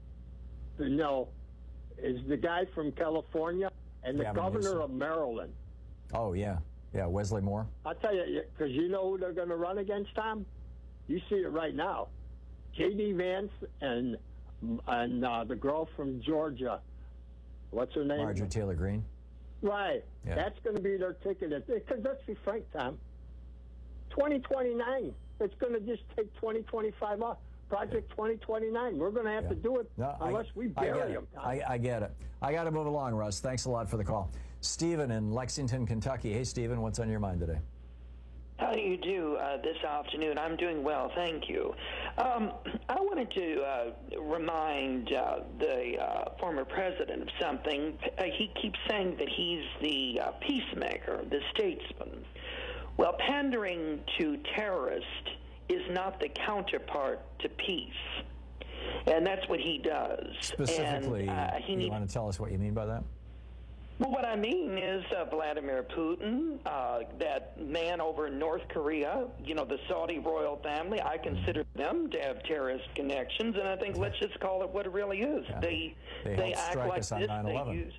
Speaker 6: You know, is the guy from California and the
Speaker 15: Gavin
Speaker 6: governor
Speaker 15: Newsom.
Speaker 6: of Maryland.
Speaker 15: Oh, yeah. Yeah, Wesley Moore.
Speaker 6: I'll tell you, because you know who they're going to run against, Tom? You see it right now. J D Vance and and uh, the girl from Georgia. What's her name?
Speaker 15: Marjorie Taylor Greene.
Speaker 6: Right.
Speaker 15: Yeah. That's
Speaker 6: going to be their ticket. Because let's be frank, Tom. twenty twenty-nine, it's going to just take twenty twenty-five off. Project twenty twenty-nine. We're going to have yeah. to do it no, unless I, we bury them.
Speaker 15: I, I get it. I got to move along, Russ. Thanks a lot for the call. Stephen in Lexington, Kentucky. Hey, Stephen, what's on your mind today?
Speaker 7: How do you do uh, this afternoon? I'm doing well, thank you. Um, I wanted to uh, remind uh, the uh, former president of something. Uh, he keeps saying that he's the uh, peacemaker, the statesman. Well, pandering to terrorists is not the counterpart to peace. And that's what he does.
Speaker 15: Specifically, and, uh, he you need- want to tell us what you mean by that?
Speaker 7: Well, what I mean is uh, Vladimir Putin, uh, that man over in North Korea, you know, the Saudi royal family, I consider them to have terrorist connections, and I think let's just call it what it really is.
Speaker 15: Yeah.
Speaker 7: They
Speaker 15: they,
Speaker 7: they act like
Speaker 15: us on
Speaker 7: this.
Speaker 15: nine eleven.
Speaker 7: They use.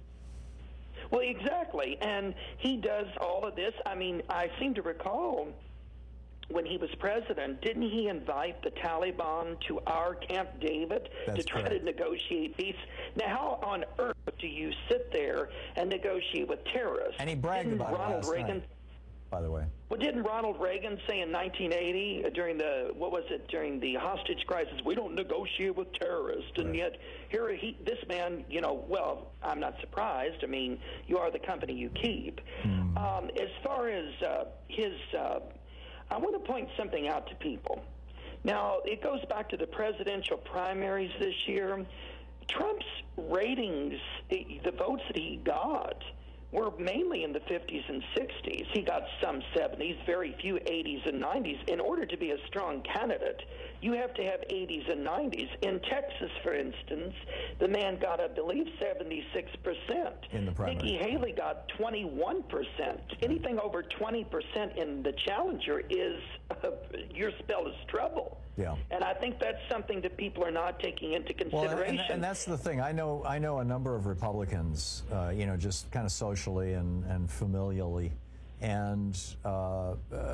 Speaker 7: Well, exactly, and he does all of this. I mean, I seem to recall when he was president, didn't he invite the Taliban to our Camp David
Speaker 15: That's
Speaker 7: to try
Speaker 15: correct.
Speaker 7: to negotiate peace? Now, how on earth do you sit there and negotiate with terrorists?
Speaker 15: And he bragged
Speaker 7: didn't
Speaker 15: about
Speaker 7: Ronald
Speaker 15: it last
Speaker 7: Reagan,
Speaker 15: night, by the way.
Speaker 7: Well, didn't Ronald Reagan say in nineteen eighty, uh, during the, what was it, during the hostage crisis, we don't negotiate with terrorists, and
Speaker 15: right.
Speaker 7: yet here he, this man, you know, well, I'm not surprised. I mean, you are the company you keep.
Speaker 15: Mm.
Speaker 7: Um, as far as uh, his... Uh, I want to point something out to people. Now, it goes back to the presidential primaries this year. Trump's ratings, the votes that he got, were mainly in the fifties and sixties. He got some seventies, very few eighties and nineties. In order to be a strong candidate, you have to have eighties and nineties. In Texas, for instance, the man got, I believe, seventy-six percent.
Speaker 15: In the primary.
Speaker 7: Nikki Haley got twenty-one percent. Anything over twenty percent in the challenger is, uh, your spell is trouble.
Speaker 15: Yeah.
Speaker 7: And I think that's something that people are not taking into
Speaker 15: Well,
Speaker 7: consideration.
Speaker 15: and, and that's the thing. I know I know a number of Republicans, uh, you know, just kind of socially and, and familially. And uh, uh,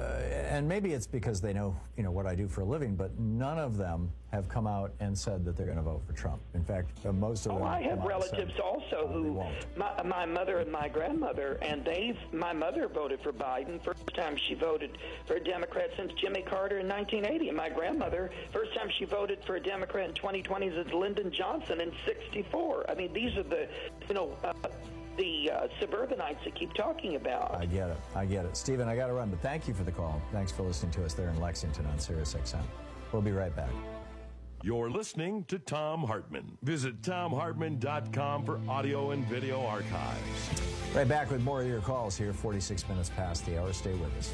Speaker 15: and maybe it's because they know, you know, what I do for a living, but none of them have come out and said that they're going to vote for Trump. In fact, uh, most of
Speaker 7: Oh,
Speaker 15: them
Speaker 7: I have
Speaker 15: come out and
Speaker 7: relatives
Speaker 15: said,
Speaker 7: also
Speaker 15: uh,
Speaker 7: who,
Speaker 15: they won't.
Speaker 7: my, my mother and my grandmother, and they've, my mother voted for Biden. First time she voted for a Democrat since Jimmy Carter in nineteen eighty. And my grandmother, first time she voted for a Democrat in twenty twenty is Lyndon Johnson in sixty-four. I mean, these are the, you know, uh, the uh, suburbanites that keep talking about.
Speaker 15: I get it. I get it. Stephen, I got to run, but thank you for the call. Thanks for listening to us there in Lexington on Sirius X M. We'll be right back.
Speaker 14: You're listening to Thom Hartmann. Visit Thom Hartmann dot com for audio and video archives.
Speaker 15: Right back with more of your calls here, forty-six minutes past the hour. Stay with us.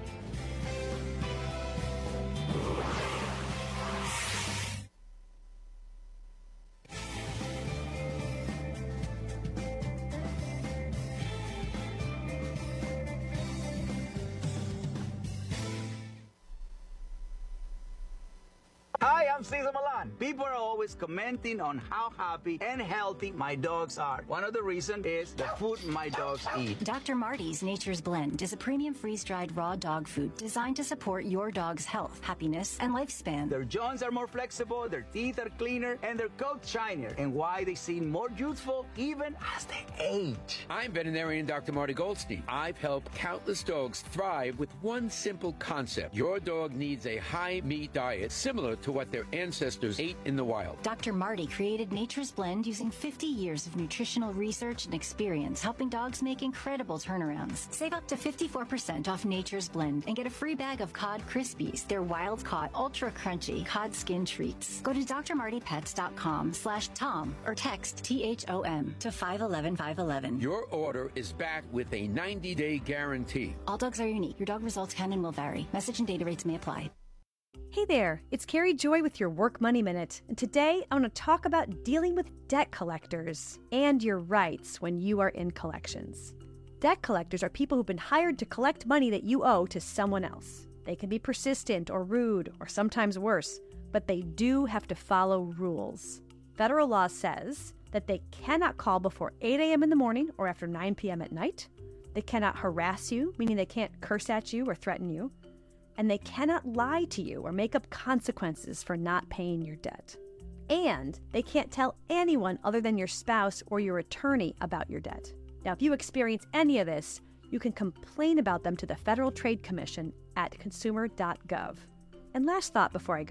Speaker 8: Hi, I'm Cesar Milan. People are always commenting on how happy and healthy my dogs are. One of the reasons is the food my dogs eat.
Speaker 23: Doctor Marty's Nature's Blend is a premium freeze-dried raw dog food designed to support your dog's health, happiness, and lifespan.
Speaker 8: Their jaws are more flexible, their teeth are cleaner, and their coats shinier. And why they seem more youthful even as they age.
Speaker 24: I'm veterinarian Doctor Marty Goldstein. I've helped countless dogs thrive with one simple concept. Your dog needs a high-meat diet similar to what their ancestors ate in the wild.
Speaker 23: Doctor Marty created Nature's Blend using fifty years of nutritional research and experience, helping dogs make incredible turnarounds. Save up to fifty-four percent off Nature's Blend and get a free bag of Cod Krispies. They're wild-caught, ultra-crunchy cod skin treats. Go to D R Marty Pets dot com slash Tom or text T H O M to five one one five one one.
Speaker 24: Your order is backed with a ninety-day guarantee.
Speaker 23: All dogs are unique. Your dog results can and will vary. Message and data rates may apply.
Speaker 25: Hey there, it's Carrie Joy with your Work Money Minute, and today I want to talk about dealing with debt collectors and your rights when you are in collections. Debt collectors are people who've been hired to collect money that you owe to someone else. They can be persistent or rude or sometimes worse, but they do have to follow rules. Federal law says that they cannot call before eight a.m. in the morning or after nine p.m. at night. They cannot harass you, meaning they can't curse at you or threaten you. And they cannot lie to you or make up consequences for not paying your debt. And they can't tell anyone other than your spouse or your attorney about your debt. Now, if you experience any of this, you can complain about them to the Federal Trade Commission at consumer dot gov. And last thought before I go,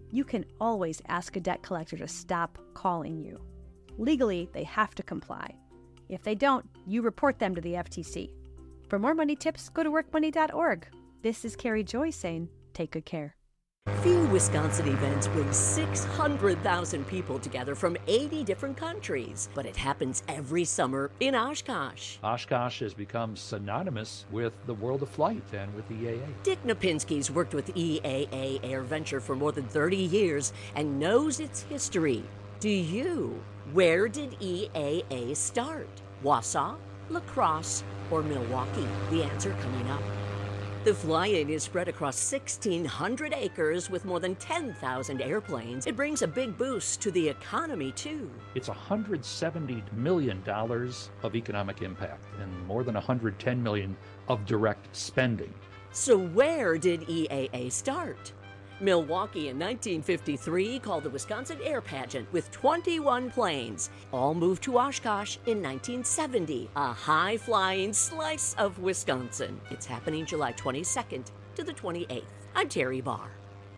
Speaker 25: you can always ask a debt collector to stop calling you. Legally, they have to comply. If they don't, you report them to the F T C. For more money tips, go to work money dot org. This is Carrie Joy saying, take good care.
Speaker 18: Few Wisconsin events bring six hundred thousand people together from eighty different countries, but it happens every summer in Oshkosh.
Speaker 10: Oshkosh has become synonymous with the world of flight and with E A A.
Speaker 18: Dick Napinski's worked with E A A AirVenture for more than thirty years and knows its history. Do you? Where did E A A start? Wausau, La Crosse, or Milwaukee? The answer coming up. The fly-in is spread across sixteen hundred acres with more than ten thousand airplanes. It brings a big boost to the economy, too.
Speaker 10: It's one hundred seventy million dollars of economic impact and more than one hundred ten million dollars of direct spending.
Speaker 18: So where did E A A start? Milwaukee in nineteen fifty-three called the Wisconsin Air Pageant with twenty-one planes. All moved to Oshkosh in nineteen seventy, a high-flying slice of Wisconsin. It's happening July twenty-second to the twenty-eighth. I'm Terry Barr.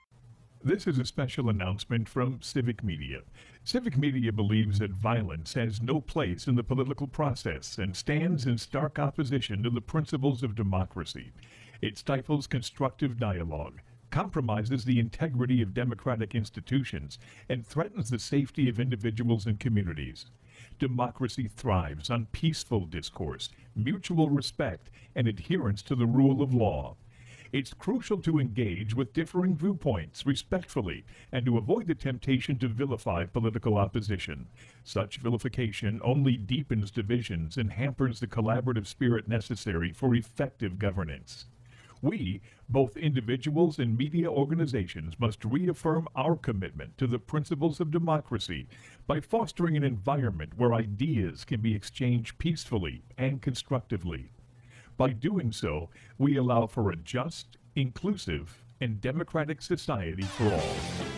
Speaker 20: This is a special announcement from Civic Media. Civic Media believes that violence has no place in the political process and stands in stark opposition to the principles of democracy. It stifles constructive dialogue, compromises the integrity of democratic institutions, and threatens the safety of individuals and communities. Democracy thrives on peaceful discourse, mutual respect, and adherence to the rule of law. It's crucial to engage with differing viewpoints respectfully and to avoid the temptation to vilify political opposition. Such vilification only deepens divisions and hampers the collaborative spirit necessary for effective governance. We, both individuals and media organizations, must reaffirm our commitment to the principles of democracy by fostering an environment where ideas can be exchanged peacefully and constructively. By doing so, we allow for a just, inclusive, and democratic society for all.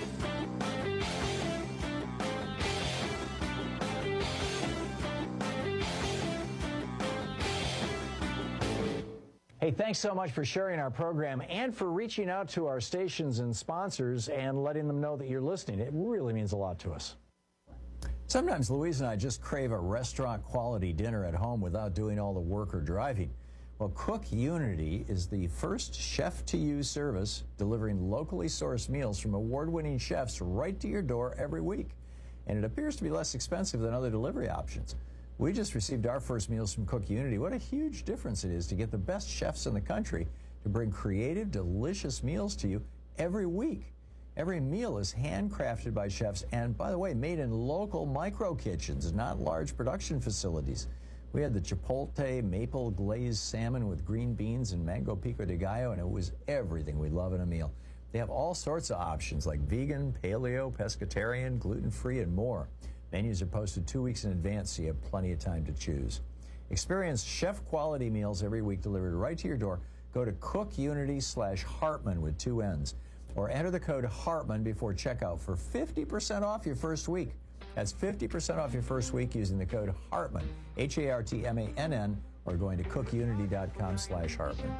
Speaker 15: Hey, thanks so much for sharing our program and for reaching out to our stations and sponsors and letting them know that you're listening. It really means a lot to us. Sometimes Louise and I just crave a restaurant-quality dinner at home without doing all the work or driving. Well, Cook Unity is the first chef-to-you service delivering locally sourced meals from award-winning chefs right to your door every week. And it appears to be less expensive than other delivery options. We just received our first meals from Cook Unity. What a huge difference it is to get the best chefs in the country to bring creative, delicious meals to you every week. Every meal is handcrafted by chefs and, by the way, made in local micro kitchens, not large production facilities. We had the Chipotle maple glazed salmon with green beans and mango pico de gallo, and it was everything we love in a meal. They have all sorts of options like vegan, paleo, pescatarian, gluten-free, and more. Menus are posted two weeks in advance, so you have plenty of time to choose. Experience chef-quality meals every week delivered right to your door. Go to cookunity slash Hartman with two N's, or enter the code Hartman before checkout for fifty percent off your first week. That's fifty percent off your first week using the code Hartman, H A R T M A N N, or going to cookunity.com slash Hartman.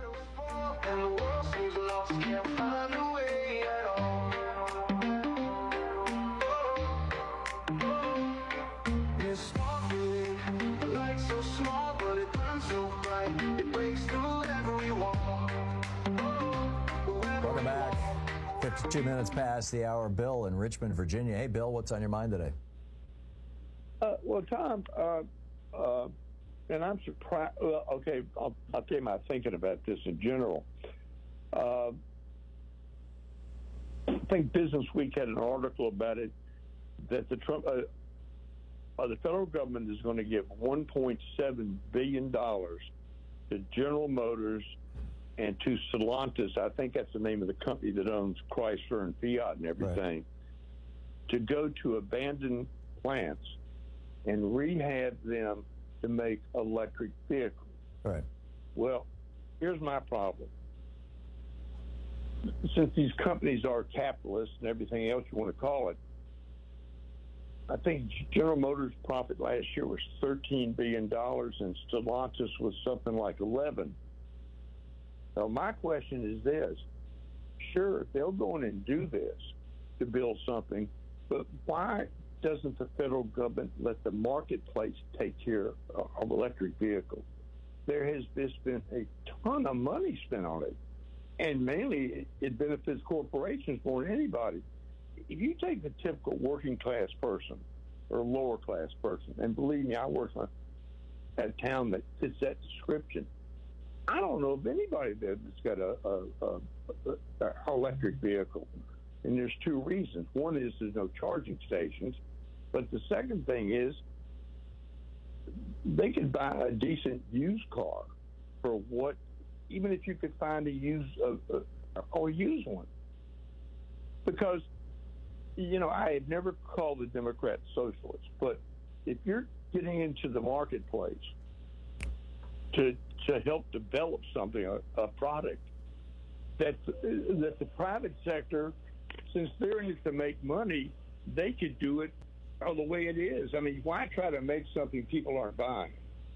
Speaker 15: Welcome back. fifty-two minutes past the hour. Bill in Richmond, Virginia. Hey, Bill, what's on your mind today?
Speaker 11: Uh, well, Tom, uh, uh, and I'm surprised. Well, okay, I'll, I'll tell you my thinking about this in general. Uh, I think Business Week had an article about it that the Trump, uh, uh, the federal government is going to give one point seven billion dollars to General Motors and to Stellantis. I think that's the name of the company that owns Chrysler and Fiat and everything, right, to go to abandoned plants and rehab them to make electric vehicles.
Speaker 15: Right.
Speaker 11: Well, here's my problem. Since these companies are capitalists and everything else you want to call it, I think General Motors' profit last year was thirteen billion dollars and Stellantis was something like eleven. So my question is this. Sure, if they'll go in and do this, to build something, but why doesn't the federal government let the marketplace take care of electric vehicles? There has just been a ton of money spent on it, and mainly it benefits corporations more than anybody. If you take the typical working class person or lower class person, and believe me, I work at a town that fits that description, I don't know of anybody there that's got a, a, a, a electric vehicle. And there's two reasons. One is there's no charging stations, but the second thing is they could buy a decent used car for what, even if you could find a used uh, uh, or used one. Because, you know, I have never called the Democrats socialists, but if you're getting into the marketplace to to help develop something, a, a product, that that the private sector, since they're in it to make money, they could do it the way it is. I mean, why try to make something people aren't buying?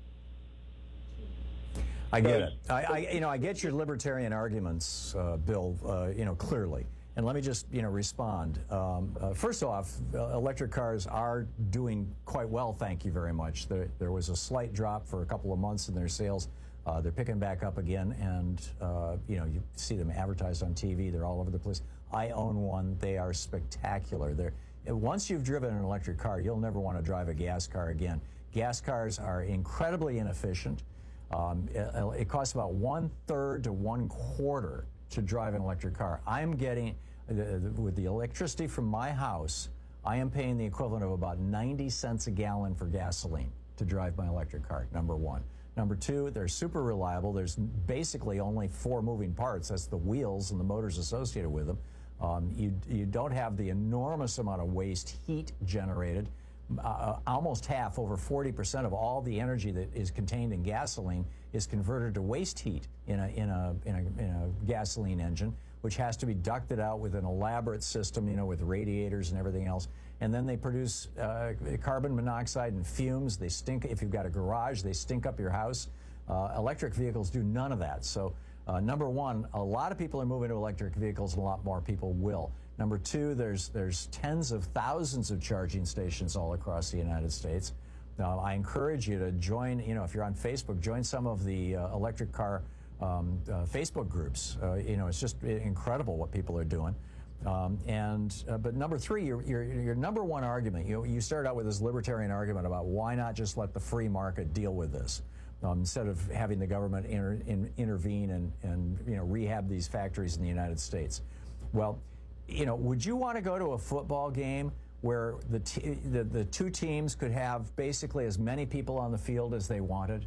Speaker 15: I get it. I, I you know, I get your libertarian arguments, uh, Bill. Uh, you know, clearly. And let me just, you know, respond. Um, uh, first off, uh, electric cars are doing quite well, thank you very much. There, there was a slight drop for a couple of months in their sales. Uh, they're picking back up again, and, uh, you know, you see them advertised on T V. They're all over the place. I own one. They are spectacular. They're, once you've driven an electric car, you'll never want to drive a gas car again. Gas cars are incredibly inefficient. Um, it, it costs about one-third to one-quarter to drive an electric car. I'm getting... The, the, with the electricity from my house, I am paying the equivalent of about ninety cents a gallon for gasoline to drive my electric car, number one. Number two, they're super reliable. There's basically only four moving parts. That's the wheels and the motors associated with them. Um, you, you don't have the enormous amount of waste heat generated. Uh, almost half, over forty percent of all the energy that is contained in gasoline is converted to waste heat in a, in a, in a, in a gasoline engine, which has to be ducted out with an elaborate system, you know, with radiators and everything else. And then they produce uh, carbon monoxide and fumes. They stink. If you've got a garage, they stink up your house. Uh, electric vehicles do none of that. So, uh, number one, a lot of people are moving to electric vehicles, and a lot more people will. Number two, there's there's tens of thousands of charging stations all across the United States. Now, I encourage you to join, you know, if you're on Facebook, join some of the uh, electric car Um, uh, Facebook groups. Uh, you know, it's just incredible what people are doing. Um, and uh, but number three, your, your your number one argument, you you start out with this libertarian argument about why not just let the free market deal with this um, instead of having the government inter, in, intervene and and you know rehab these factories in the United States. Well, you know, would you want to go to a football game where the t- the, the two teams could have basically as many people on the field as they wanted?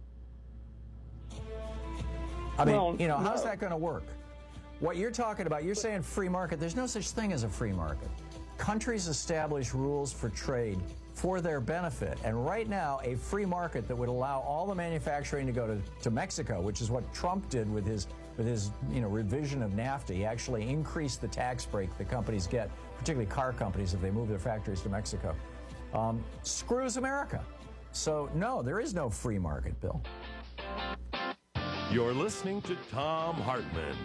Speaker 15: I mean, well, you know, how's no. that going to work? What you're talking about, you're saying free market. There's no such thing as a free market. Countries establish rules for trade for their benefit. And right now, a free market that would allow all the manufacturing to go to, to Mexico, which is what Trump did with his, with his you know, revision of NAFTA. He actually increased the tax break that companies get, particularly car companies, if they move their factories to Mexico. Um, screws America. So, no, there is no free market, Bill.
Speaker 14: You're listening to Thom Hartmann.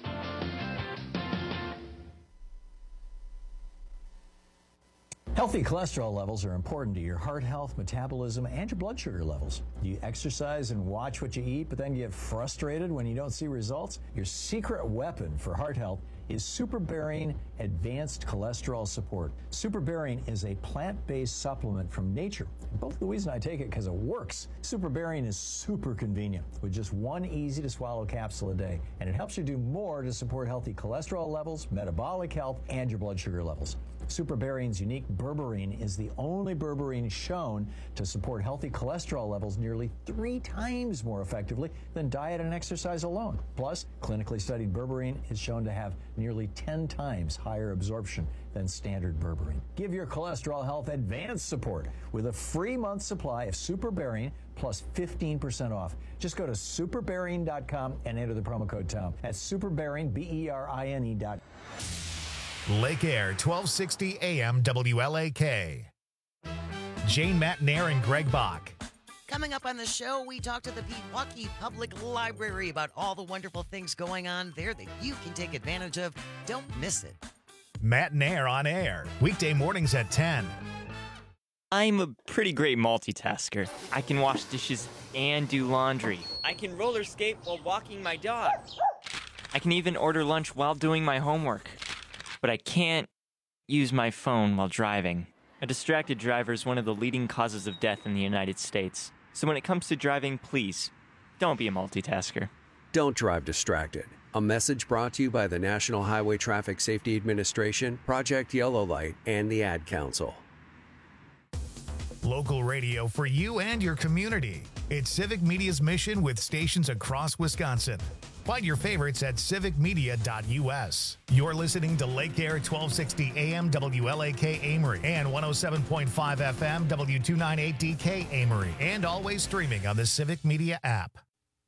Speaker 15: Healthy cholesterol levels are important to your heart health, metabolism, and your blood sugar levels. Do you exercise and watch what you eat, but then get frustrated when you don't see results? Your secret weapon for heart health is SuperBarian Advanced Cholesterol Support. SuperBarian is a plant-based supplement from nature. Both the reason I take it because it works. SuperBarian is super convenient with just one easy-to-swallow capsule a day, and it helps you do more to support healthy cholesterol levels, metabolic health, and your blood sugar levels. SuperBarian's unique berberine is the only berberine shown to support healthy cholesterol levels nearly three times more effectively than diet and exercise alone. Plus, clinically studied berberine is shown to have nearly ten times higher absorption than standard berberine. Give your cholesterol health advanced support with a free month supply of SuperBarian plus fifteen percent off. Just go to super barian dot com and enter the promo code Tom. That's SuperBarian, B E R I N E dot com.
Speaker 1: Lake Air, twelve sixty A M W L A K. Jane Matnair and Greg Bach.
Speaker 13: Coming up on the show, we talk to the Pewaukee Public Library about all the wonderful things going on there that you can take advantage of. Don't miss it.
Speaker 1: Matt and Air on air, weekday mornings at ten.
Speaker 16: I'm a pretty great multitasker. I can wash dishes and do laundry. I can roller skate while walking my dog. I can even order lunch while doing my homework. But I can't use my phone while driving. A distracted driver is one of the leading causes of death in the United States. So when it comes to driving, please, don't be a multitasker.
Speaker 17: Don't drive distracted. A message brought to you by the National Highway Traffic Safety Administration, Project Yellow Light, and the Ad Council.
Speaker 1: Local radio for you and your community. It's Civic Media's mission with stations across Wisconsin. Find your favorites at civic media dot U S. You're listening to Lake Air twelve sixty A M W L A K Amory and one oh seven point five F M W two ninety-eight D K Amory, and always streaming on the Civic Media app.